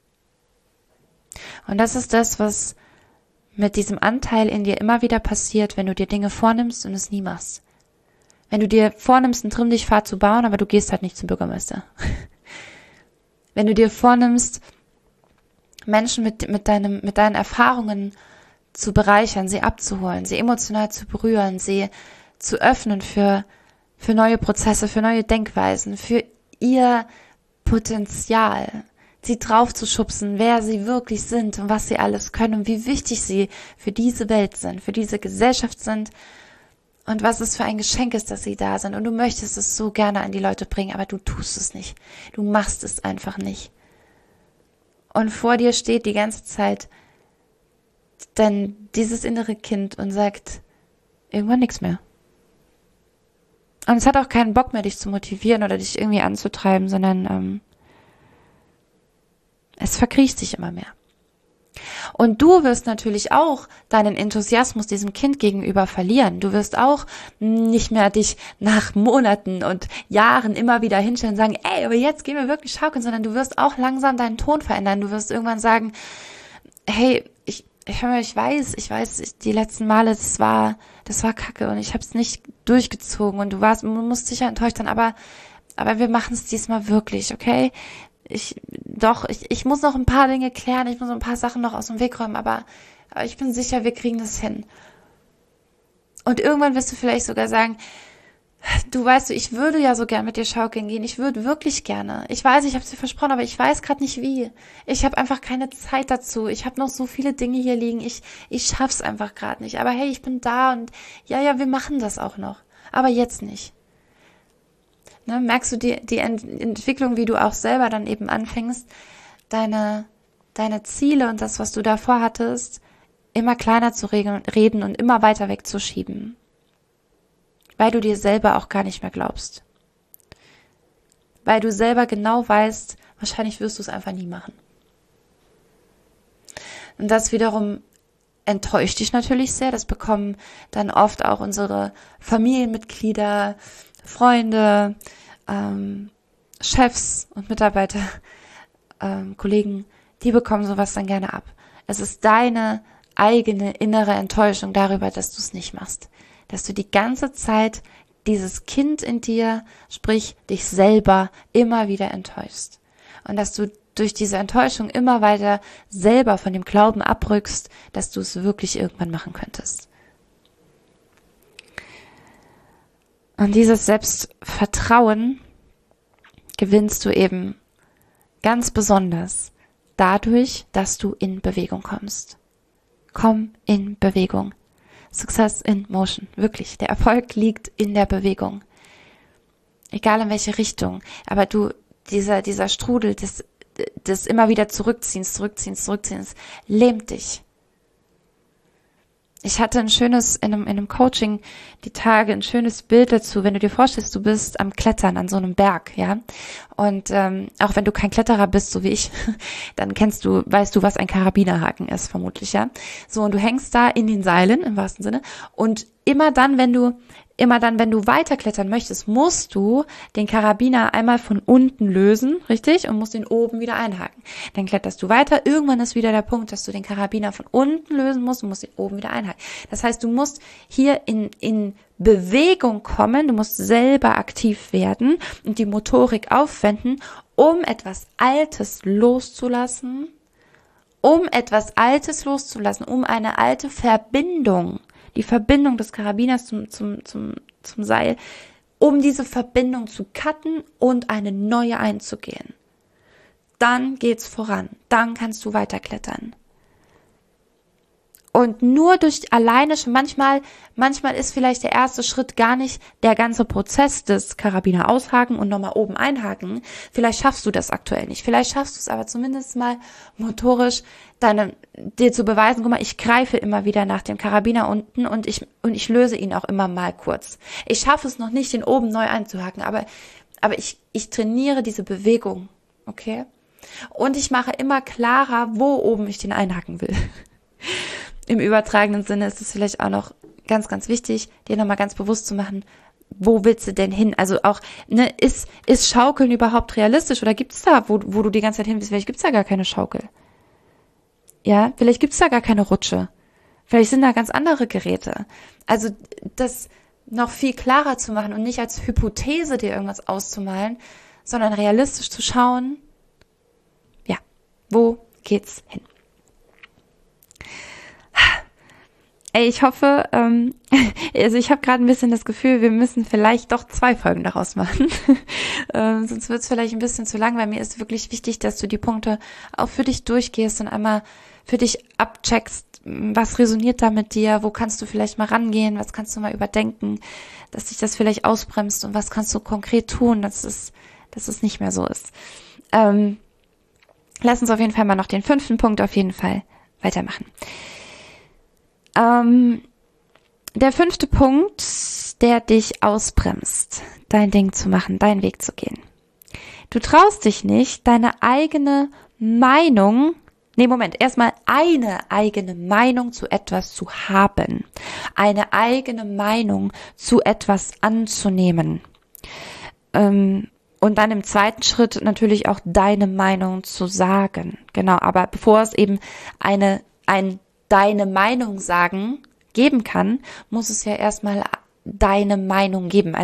Und das ist das, was mit diesem Anteil in dir immer wieder passiert, wenn du dir Dinge vornimmst und es nie machst. Wenn du dir vornimmst, einen Trimm-dich-Pfad zu bauen, aber du gehst halt nicht zum Bürgermeister. Wenn du dir vornimmst, Menschen mit deinen Erfahrungen zu bereichern, sie abzuholen, sie emotional zu berühren, sie zu öffnen für neue Prozesse, für neue Denkweisen, für ihr Potenzial, sie drauf zu schubsen, wer sie wirklich sind und was sie alles können und wie wichtig sie für diese Welt sind, für diese Gesellschaft sind und was es für ein Geschenk ist, dass sie da sind. Und du möchtest es so gerne an die Leute bringen, aber du tust es nicht. Du machst es einfach nicht. Und vor dir steht die ganze Zeit dann dieses innere Kind und sagt irgendwann nichts mehr. Und es hat auch keinen Bock mehr, dich zu motivieren oder dich irgendwie anzutreiben, sondern es verkriecht sich immer mehr. Und du wirst natürlich auch deinen Enthusiasmus diesem Kind gegenüber verlieren. Du wirst auch nicht mehr dich nach Monaten und Jahren immer wieder hinstellen und sagen, ey, aber jetzt gehen wir wirklich schaukeln, sondern du wirst auch langsam deinen Ton verändern. Du wirst irgendwann sagen, hey, ich weiß, die letzten Male, das war kacke und ich habe es nicht durchgezogen und du musst sicher enttäuscht sein, aber wir machen es diesmal wirklich, okay? Ich muss noch ein paar Dinge klären, ich muss ein paar Sachen noch aus dem Weg räumen, aber ich bin sicher, wir kriegen das hin. Und irgendwann wirst du vielleicht sogar sagen, du weißt, ich würde ja so gern mit dir schaukeln gehen, ich würde wirklich gerne. Ich weiß, ich habe es dir versprochen, aber ich weiß gerade nicht wie. Ich habe einfach keine Zeit dazu. Ich habe noch so viele Dinge hier liegen, ich schaff's einfach gerade nicht. Aber hey, ich bin da und ja, wir machen das auch noch. Aber jetzt nicht. Ne, merkst du die Entwicklung, wie du auch selber dann eben anfängst, deine Ziele und das, was du davor hattest, immer kleiner zu reden und immer weiter wegzuschieben. Weil du dir selber auch gar nicht mehr glaubst. Weil du selber genau weißt, wahrscheinlich wirst du es einfach nie machen. Und das wiederum enttäuscht dich natürlich sehr. Das bekommen dann oft auch unsere Familienmitglieder, Freunde, Chefs und Mitarbeiter, Kollegen, die bekommen sowas dann gerne ab. Es ist deine eigene innere Enttäuschung darüber, dass du es nicht machst. Dass du die ganze Zeit dieses Kind in dir, sprich dich selber, immer wieder enttäuschst. Und dass du durch diese Enttäuschung immer weiter selber von dem Glauben abrückst, dass du es wirklich irgendwann machen könntest. Und dieses Selbstvertrauen gewinnst du eben ganz besonders dadurch, dass du in Bewegung kommst. Komm in Bewegung. Success in Motion. Wirklich. Der Erfolg liegt in der Bewegung. Egal in welche Richtung. Aber dieser Strudel des immer wieder Zurückziehens, lähmt dich. Ich hatte in einem Coaching die Tage ein schönes Bild dazu, wenn du dir vorstellst, du bist am Klettern an so einem Berg, ja. Und auch wenn du kein Kletterer bist, so wie ich, dann weißt du, was ein Karabinerhaken ist, vermutlich, ja. So, und du hängst da in den Seilen, im wahrsten Sinne, und immer dann, wenn du weiterklettern möchtest, musst du den Karabiner einmal von unten lösen, richtig? Und musst ihn oben wieder einhaken. Dann kletterst du weiter. Irgendwann ist wieder der Punkt, dass du den Karabiner von unten lösen musst und musst ihn oben wieder einhaken. Das heißt, du musst hier in Bewegung kommen. Du musst selber aktiv werden und die Motorik aufwenden, um etwas Altes loszulassen, um eine alte Verbindung, die Verbindung des Karabiners zum Seil, um diese Verbindung zu cutten und eine neue einzugehen. Dann geht's voran. Dann kannst du weiterklettern. Und nur durch alleine schon, manchmal ist vielleicht der erste Schritt gar nicht der ganze Prozess des Karabiner aushaken und nochmal oben einhaken. Vielleicht schaffst du das aktuell nicht. Vielleicht schaffst du es aber zumindest mal motorisch, dir zu beweisen, guck mal, ich greife immer wieder nach dem Karabiner unten und ich löse ihn auch immer mal kurz. Ich schaffe es noch nicht, den oben neu einzuhaken, aber ich trainiere diese Bewegung, okay? Und ich mache immer klarer, wo oben ich den einhaken will. Im übertragenen Sinne ist es vielleicht auch noch ganz, ganz wichtig, dir nochmal ganz bewusst zu machen, wo willst du denn hin? Also auch, ist Schaukeln überhaupt realistisch oder gibt's da, wo du die ganze Zeit hin willst, vielleicht gibt's da gar keine Schaukel. Ja, vielleicht gibt's da gar keine Rutsche. Vielleicht sind da ganz andere Geräte. Also das noch viel klarer zu machen und nicht als Hypothese dir irgendwas auszumalen, sondern realistisch zu schauen, ja, wo geht's hin? Ey, ich hoffe, also ich habe gerade ein bisschen das Gefühl, wir müssen vielleicht doch 2 Folgen daraus machen. Sonst wird es vielleicht ein bisschen zu lang, weil mir ist wirklich wichtig, dass du die Punkte auch für dich durchgehst und einmal für dich abcheckst, was resoniert da mit dir, wo kannst du vielleicht mal rangehen, was kannst du mal überdenken, dass dich das vielleicht ausbremst und was kannst du konkret tun, dass es nicht mehr so ist. Lass uns auf jeden Fall mal noch den 5. Punkt auf jeden Fall weitermachen. Der 5. Punkt, der dich ausbremst, dein Ding zu machen, deinen Weg zu gehen. Du traust dich nicht, deine eigene Meinung, erstmal eine eigene Meinung zu etwas zu haben, eine eigene Meinung zu etwas anzunehmen. Und dann im 2. Schritt natürlich auch deine Meinung zu sagen. Genau, aber bevor es eben deine Meinung sagen geben kann, muss es ja erstmal deine Meinung geben.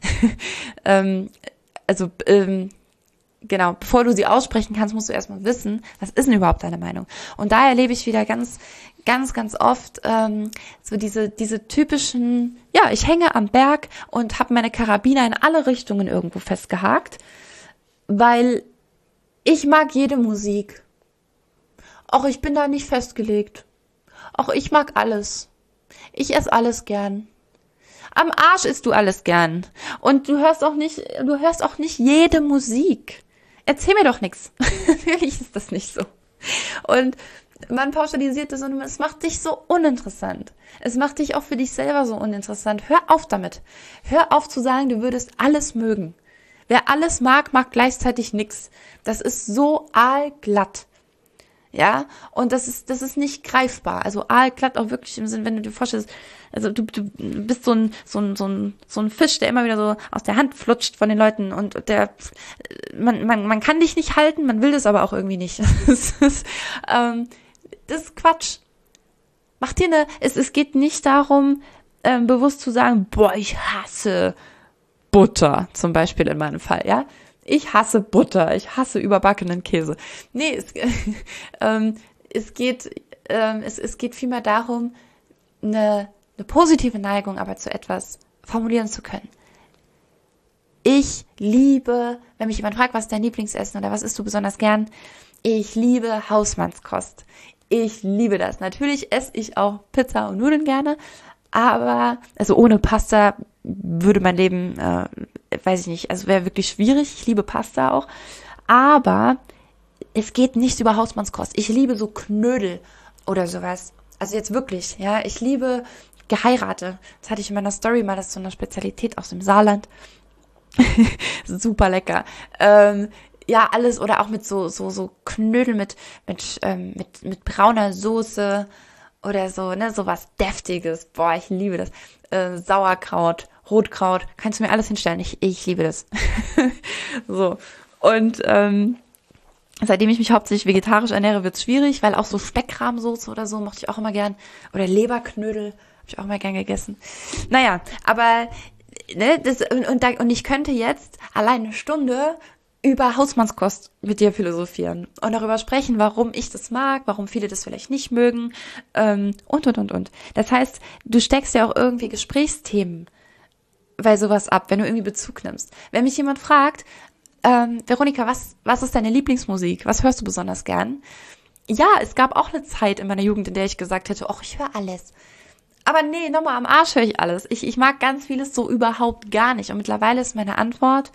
Genau, bevor du sie aussprechen kannst, musst du erstmal wissen, was ist denn überhaupt deine Meinung? Und da erlebe ich wieder ganz, ganz, ganz oft so diese typischen, ja, ich hänge am Berg und habe meine Karabiner in alle Richtungen irgendwo festgehakt, weil ich mag jede Musik. Auch ich bin da nicht festgelegt. Auch ich mag alles. Ich esse alles gern. Am Arsch isst du alles gern. Und du hörst auch nicht jede Musik. Erzähl mir doch nichts. Natürlich ist das nicht so. Und man pauschalisiert das und es macht dich so uninteressant. Es macht dich auch für dich selber so uninteressant. Hör auf damit. Hör auf zu sagen, du würdest alles mögen. Wer alles mag, mag gleichzeitig nichts. Das ist so aalglatt. Ja, und das ist nicht greifbar. Also aalglatt auch wirklich im Sinn, wenn du dir vorstellst, also du bist so ein Fisch, der immer wieder so aus der Hand flutscht von den Leuten und man kann dich nicht halten, man will das aber auch irgendwie nicht. Das ist Quatsch. Mach dir es geht nicht darum, bewusst zu sagen, boah, ich hasse Butter, zum Beispiel in meinem Fall, ja. Ich hasse Butter, ich hasse überbackenen Käse. Nee, es geht vielmehr darum, eine positive Neigung aber zu etwas formulieren zu können. Ich liebe, wenn mich jemand fragt, was ist dein Lieblingsessen oder was isst du besonders gern? Ich liebe Hausmannskost. Ich liebe das. Natürlich esse ich auch Pizza und Nudeln gerne, aber also ohne Pasta würde mein Leben, weiß ich nicht, also wäre wirklich schwierig. Ich liebe Pasta auch, aber es geht nicht über Hausmannskost. Ich liebe so Knödel oder sowas. Also jetzt wirklich, ja, ich liebe Geheirate. Das hatte ich in meiner Story mal, das ist so eine Spezialität aus dem Saarland. Super lecker. Ja, alles oder auch mit so Knödel mit brauner Soße oder so, ne, sowas Deftiges. Boah, ich liebe das. Sauerkraut, Rotkraut, kannst du mir alles hinstellen. Ich liebe das. So. Und seitdem ich mich hauptsächlich vegetarisch ernähre, wird's schwierig, weil auch so Speckrahmsoße oder so mochte ich auch immer gern. Oder Leberknödel habe ich auch immer gern gegessen. Naja, aber ne, und ich könnte jetzt allein eine Stunde über Hausmannskost mit dir philosophieren und darüber sprechen, warum ich das mag, warum viele das vielleicht nicht mögen und. Das heißt, du steckst ja auch irgendwie Gesprächsthemen bei sowas ab, wenn du irgendwie Bezug nimmst. Wenn mich jemand fragt, Veronika, was ist deine Lieblingsmusik? Was hörst du besonders gern? Ja, es gab auch eine Zeit in meiner Jugend, in der ich gesagt hätte, ach, ich höre alles. Aber nee, nochmal am Arsch höre ich alles. Ich mag ganz vieles so überhaupt gar nicht. Und mittlerweile ist meine Antwort,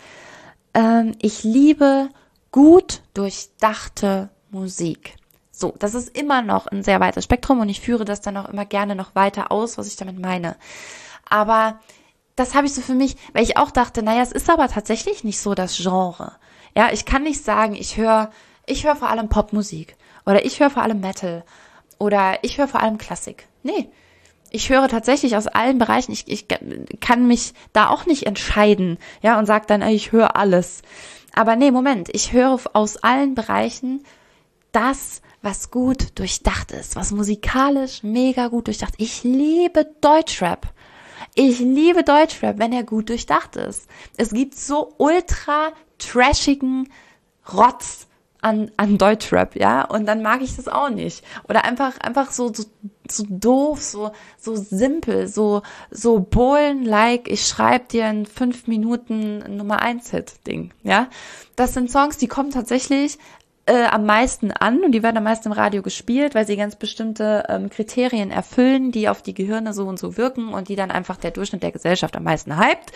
ich liebe gut durchdachte Musik. So, das ist immer noch ein sehr weites Spektrum und ich führe das dann auch immer gerne noch weiter aus, was ich damit meine. Aber das habe ich so für mich, weil ich auch dachte, naja, es ist aber tatsächlich nicht so das Genre. Ja, ich kann nicht sagen, ich höre vor allem Popmusik oder ich höre vor allem Metal oder ich höre vor allem Klassik. Nee, ich höre tatsächlich aus allen Bereichen, ich kann mich da auch nicht entscheiden, ja, und sage dann, ich höre alles. Aber nee, Moment, ich höre aus allen Bereichen das, was gut durchdacht ist, was musikalisch mega gut durchdacht. Ich liebe Deutschrap. Ich liebe Deutschrap, wenn er gut durchdacht ist. Es gibt so ultra trashigen Rotz an Deutschrap, ja, und dann mag ich das auch nicht. Oder einfach so doof, so simpel, so Bohlen-like, ich schreibe dir in 5 Minuten Nummer 1 Hit-Ding, ja. Das sind Songs, die kommen tatsächlich am meisten an und die werden am meisten im Radio gespielt, weil sie ganz bestimmte Kriterien erfüllen, die auf die Gehirne so und so wirken und die dann einfach der Durchschnitt der Gesellschaft am meisten hypt.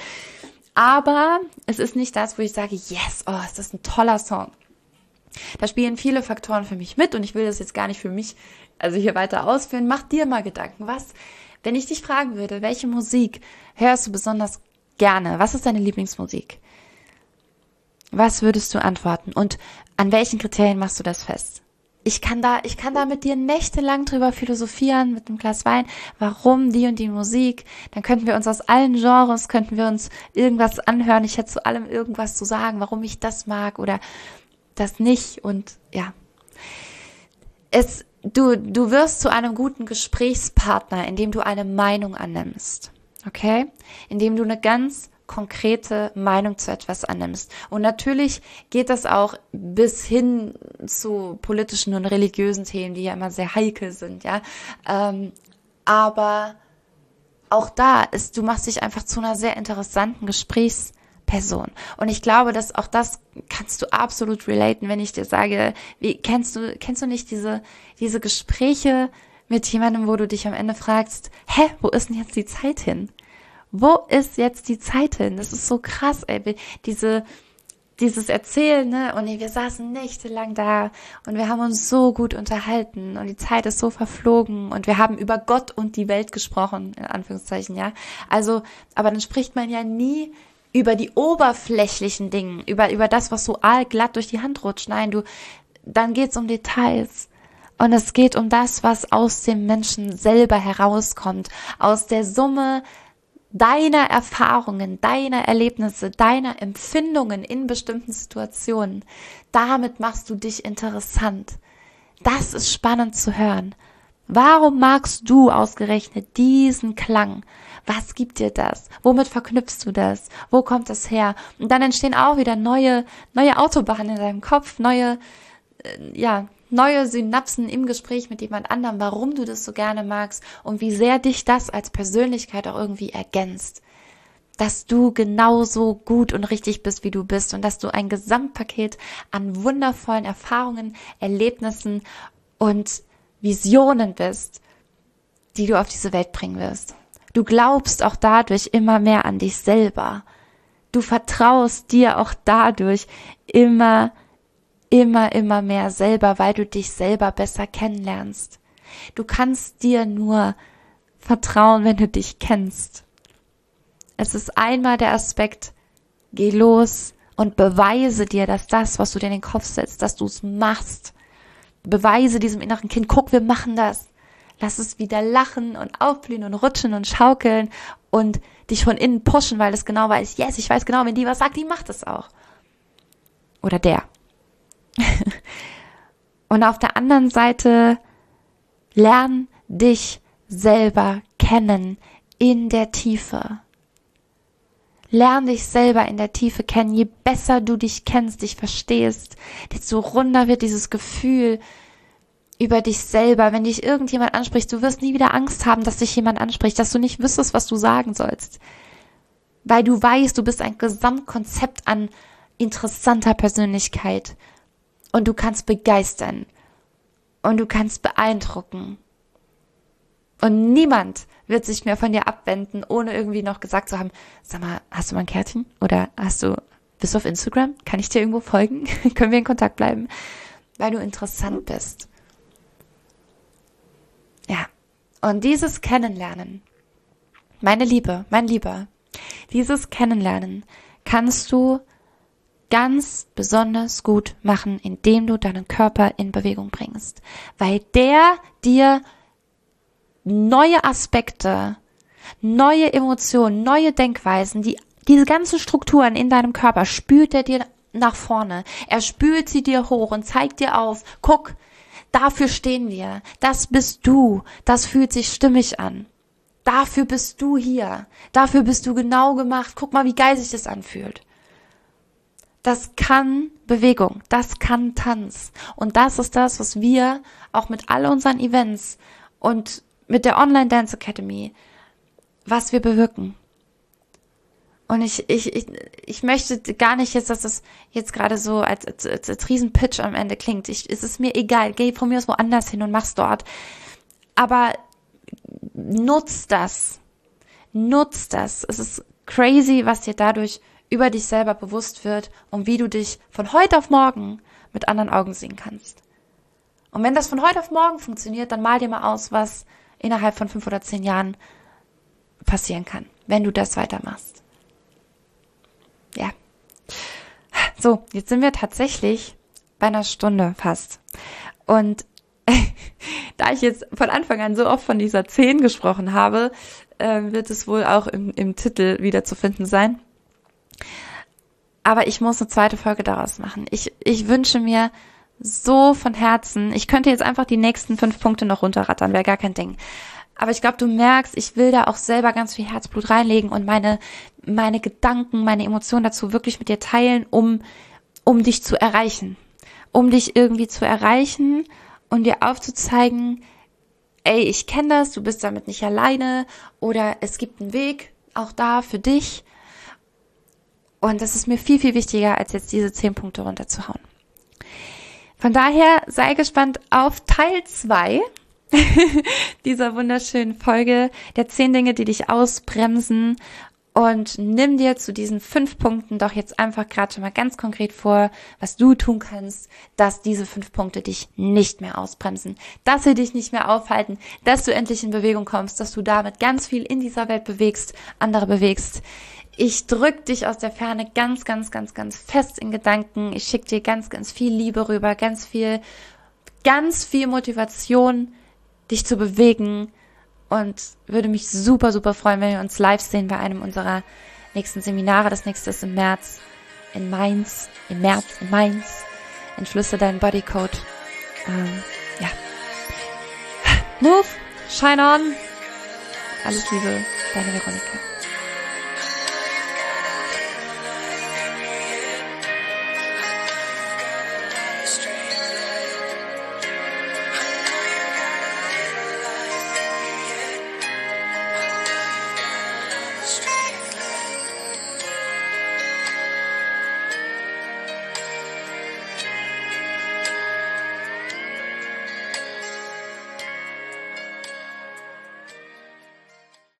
Aber es ist nicht das, wo ich sage, yes, oh, ist das ein toller Song. Da spielen viele Faktoren für mich mit und ich will das jetzt gar nicht für mich, also hier weiter ausführen. Mach dir mal Gedanken, wenn ich dich fragen würde, welche Musik hörst du besonders gerne? Was ist deine Lieblingsmusik? Was würdest du antworten? Und an welchen Kriterien machst du das fest? Ich kann da mit dir nächtelang drüber philosophieren, mit einem Glas Wein, warum die und die Musik. Dann könnten wir uns aus allen Genres, irgendwas anhören. Ich hätte zu allem irgendwas zu sagen, warum ich das mag oder das nicht. Und ja, du wirst zu einem guten Gesprächspartner, indem du eine Meinung annimmst. Okay? Indem du eine ganz konkrete Meinung zu etwas annimmst. Und natürlich geht das auch bis hin zu politischen und religiösen Themen, die ja immer sehr heikel sind, ja. Aber auch du machst dich einfach zu einer sehr interessanten Gesprächsperson. Und ich glaube, dass auch das kannst du absolut relaten, wenn ich dir sage, kennst du nicht diese Gespräche mit jemandem, wo du dich am Ende fragst, wo ist denn jetzt die Zeit hin? Wo ist jetzt die Zeit hin? Das ist so krass, ey. Dieses Erzählen, ne? Und wir saßen nächtelang da und wir haben uns so gut unterhalten und die Zeit ist so verflogen und wir haben über Gott und die Welt gesprochen, in Anführungszeichen, ja. Also, aber dann spricht man ja nie über die oberflächlichen Dinge, über das, was so aalglatt durch die Hand rutscht. Nein, dann geht's um Details. Und es geht um das, was aus dem Menschen selber herauskommt, aus der Summe deiner Erfahrungen, deiner Erlebnisse, deiner Empfindungen in bestimmten Situationen. Damit machst du dich interessant. Das ist spannend zu hören. Warum magst du ausgerechnet diesen Klang? Was gibt dir das? Womit verknüpfst du das? Wo kommt das her? Und dann entstehen auch wieder neue Autobahnen in deinem Kopf, neue Synapsen im Gespräch mit jemand anderem, warum du das so gerne magst und wie sehr dich das als Persönlichkeit auch irgendwie ergänzt. Dass du genauso gut und richtig bist, wie du bist und dass du ein Gesamtpaket an wundervollen Erfahrungen, Erlebnissen und Visionen bist, die du auf diese Welt bringen wirst. Du glaubst auch dadurch immer mehr an dich selber. Du vertraust dir auch dadurch immer mehr selber, weil du dich selber besser kennenlernst. Du kannst dir nur vertrauen, wenn du dich kennst. Es ist einmal der Aspekt, geh los und beweise dir, dass das, was du dir in den Kopf setzt, dass du es machst. Beweise diesem inneren Kind, guck, wir machen das. Lass es wieder lachen und aufblühen und rutschen und schaukeln und dich von innen pushen, weil es genau weiß, yes, ich weiß genau, wenn die was sagt, die macht es auch. Oder der. Und auf der anderen Seite, lern dich selber kennen in der Tiefe. Lern dich selber in der Tiefe kennen. Je besser du dich kennst, dich verstehst, desto runder wird dieses Gefühl über dich selber. Wenn dich irgendjemand anspricht, du wirst nie wieder Angst haben, dass dich jemand anspricht, dass du nicht wüsstest, was du sagen sollst. Weil du weißt, du bist ein Gesamtkonzept an interessanter Persönlichkeit. Und du kannst begeistern. Und du kannst beeindrucken. Und niemand wird sich mehr von dir abwenden, ohne irgendwie noch gesagt zu haben, sag mal, hast du mal ein Kärtchen? Oder bist du auf Instagram? Kann ich dir irgendwo folgen? Können wir in Kontakt bleiben? Weil du interessant bist. Ja. Und dieses Kennenlernen, meine Liebe, mein Lieber, dieses Kennenlernen kannst du ganz besonders gut machen, indem du deinen Körper in Bewegung bringst. Weil der dir neue Aspekte, neue Emotionen, neue Denkweisen, diese ganzen Strukturen in deinem Körper spült er dir nach vorne. Er spült sie dir hoch und zeigt dir auf, guck, dafür stehen wir, das bist du, das fühlt sich stimmig an. Dafür bist du hier, dafür bist du genau gemacht, guck mal, wie geil sich das anfühlt. Das kann Bewegung, das kann Tanz. Und das ist das, was wir auch mit all unseren Events und mit der Online Dance Academy, was wir bewirken. Und ich möchte gar nicht jetzt, dass das jetzt gerade so als Riesen-Pitch am Ende klingt. Es ist mir egal, geh von mir aus woanders hin und mach's dort. Aber nutz das. Es ist crazy, was dir dadurch über dich selber bewusst wird und wie du dich von heute auf morgen mit anderen Augen sehen kannst. Und wenn das von heute auf morgen funktioniert, dann mal dir mal aus, was innerhalb von 5 oder 10 Jahren passieren kann, wenn du das weitermachst. Ja. So, jetzt sind wir tatsächlich bei einer Stunde fast. Und da ich jetzt von Anfang an so oft von dieser 10 gesprochen habe, wird es wohl auch im Titel wieder zu finden sein. Aber ich muss eine zweite Folge daraus machen. Ich wünsche mir so von Herzen, ich könnte jetzt einfach die nächsten 5 Punkte noch runterrattern, wäre gar kein Ding. Aber ich glaube, du merkst, ich will da auch selber ganz viel Herzblut reinlegen und meine Gedanken, meine Emotionen dazu wirklich mit dir teilen, um dich zu erreichen. Um dich irgendwie zu erreichen und dir aufzuzeigen, ey, ich kenne das, du bist damit nicht alleine oder es gibt einen Weg, auch da für dich. Und das ist mir viel, viel wichtiger, als jetzt diese 10 Punkte runterzuhauen. Von daher sei gespannt auf Teil 2 dieser wunderschönen Folge der 10 Dinge, die dich ausbremsen. Und nimm dir zu diesen 5 Punkten doch jetzt einfach gerade schon mal ganz konkret vor, was du tun kannst, dass diese 5 Punkte dich nicht mehr ausbremsen, dass sie dich nicht mehr aufhalten, dass du endlich in Bewegung kommst, dass du damit ganz viel in dieser Welt bewegst, andere bewegst. Ich drück dich aus der Ferne ganz, ganz, ganz, ganz fest in Gedanken. Ich schicke dir ganz, ganz viel Liebe rüber, ganz viel ganz viel Motivation, dich zu bewegen und würde mich super, super freuen, wenn wir uns live sehen bei einem unserer nächsten Seminare. Das nächste ist im März in Mainz. Entschlüsse deinen Bodycode. Ja. Move, shine on. Alles Liebe, deine Veronika.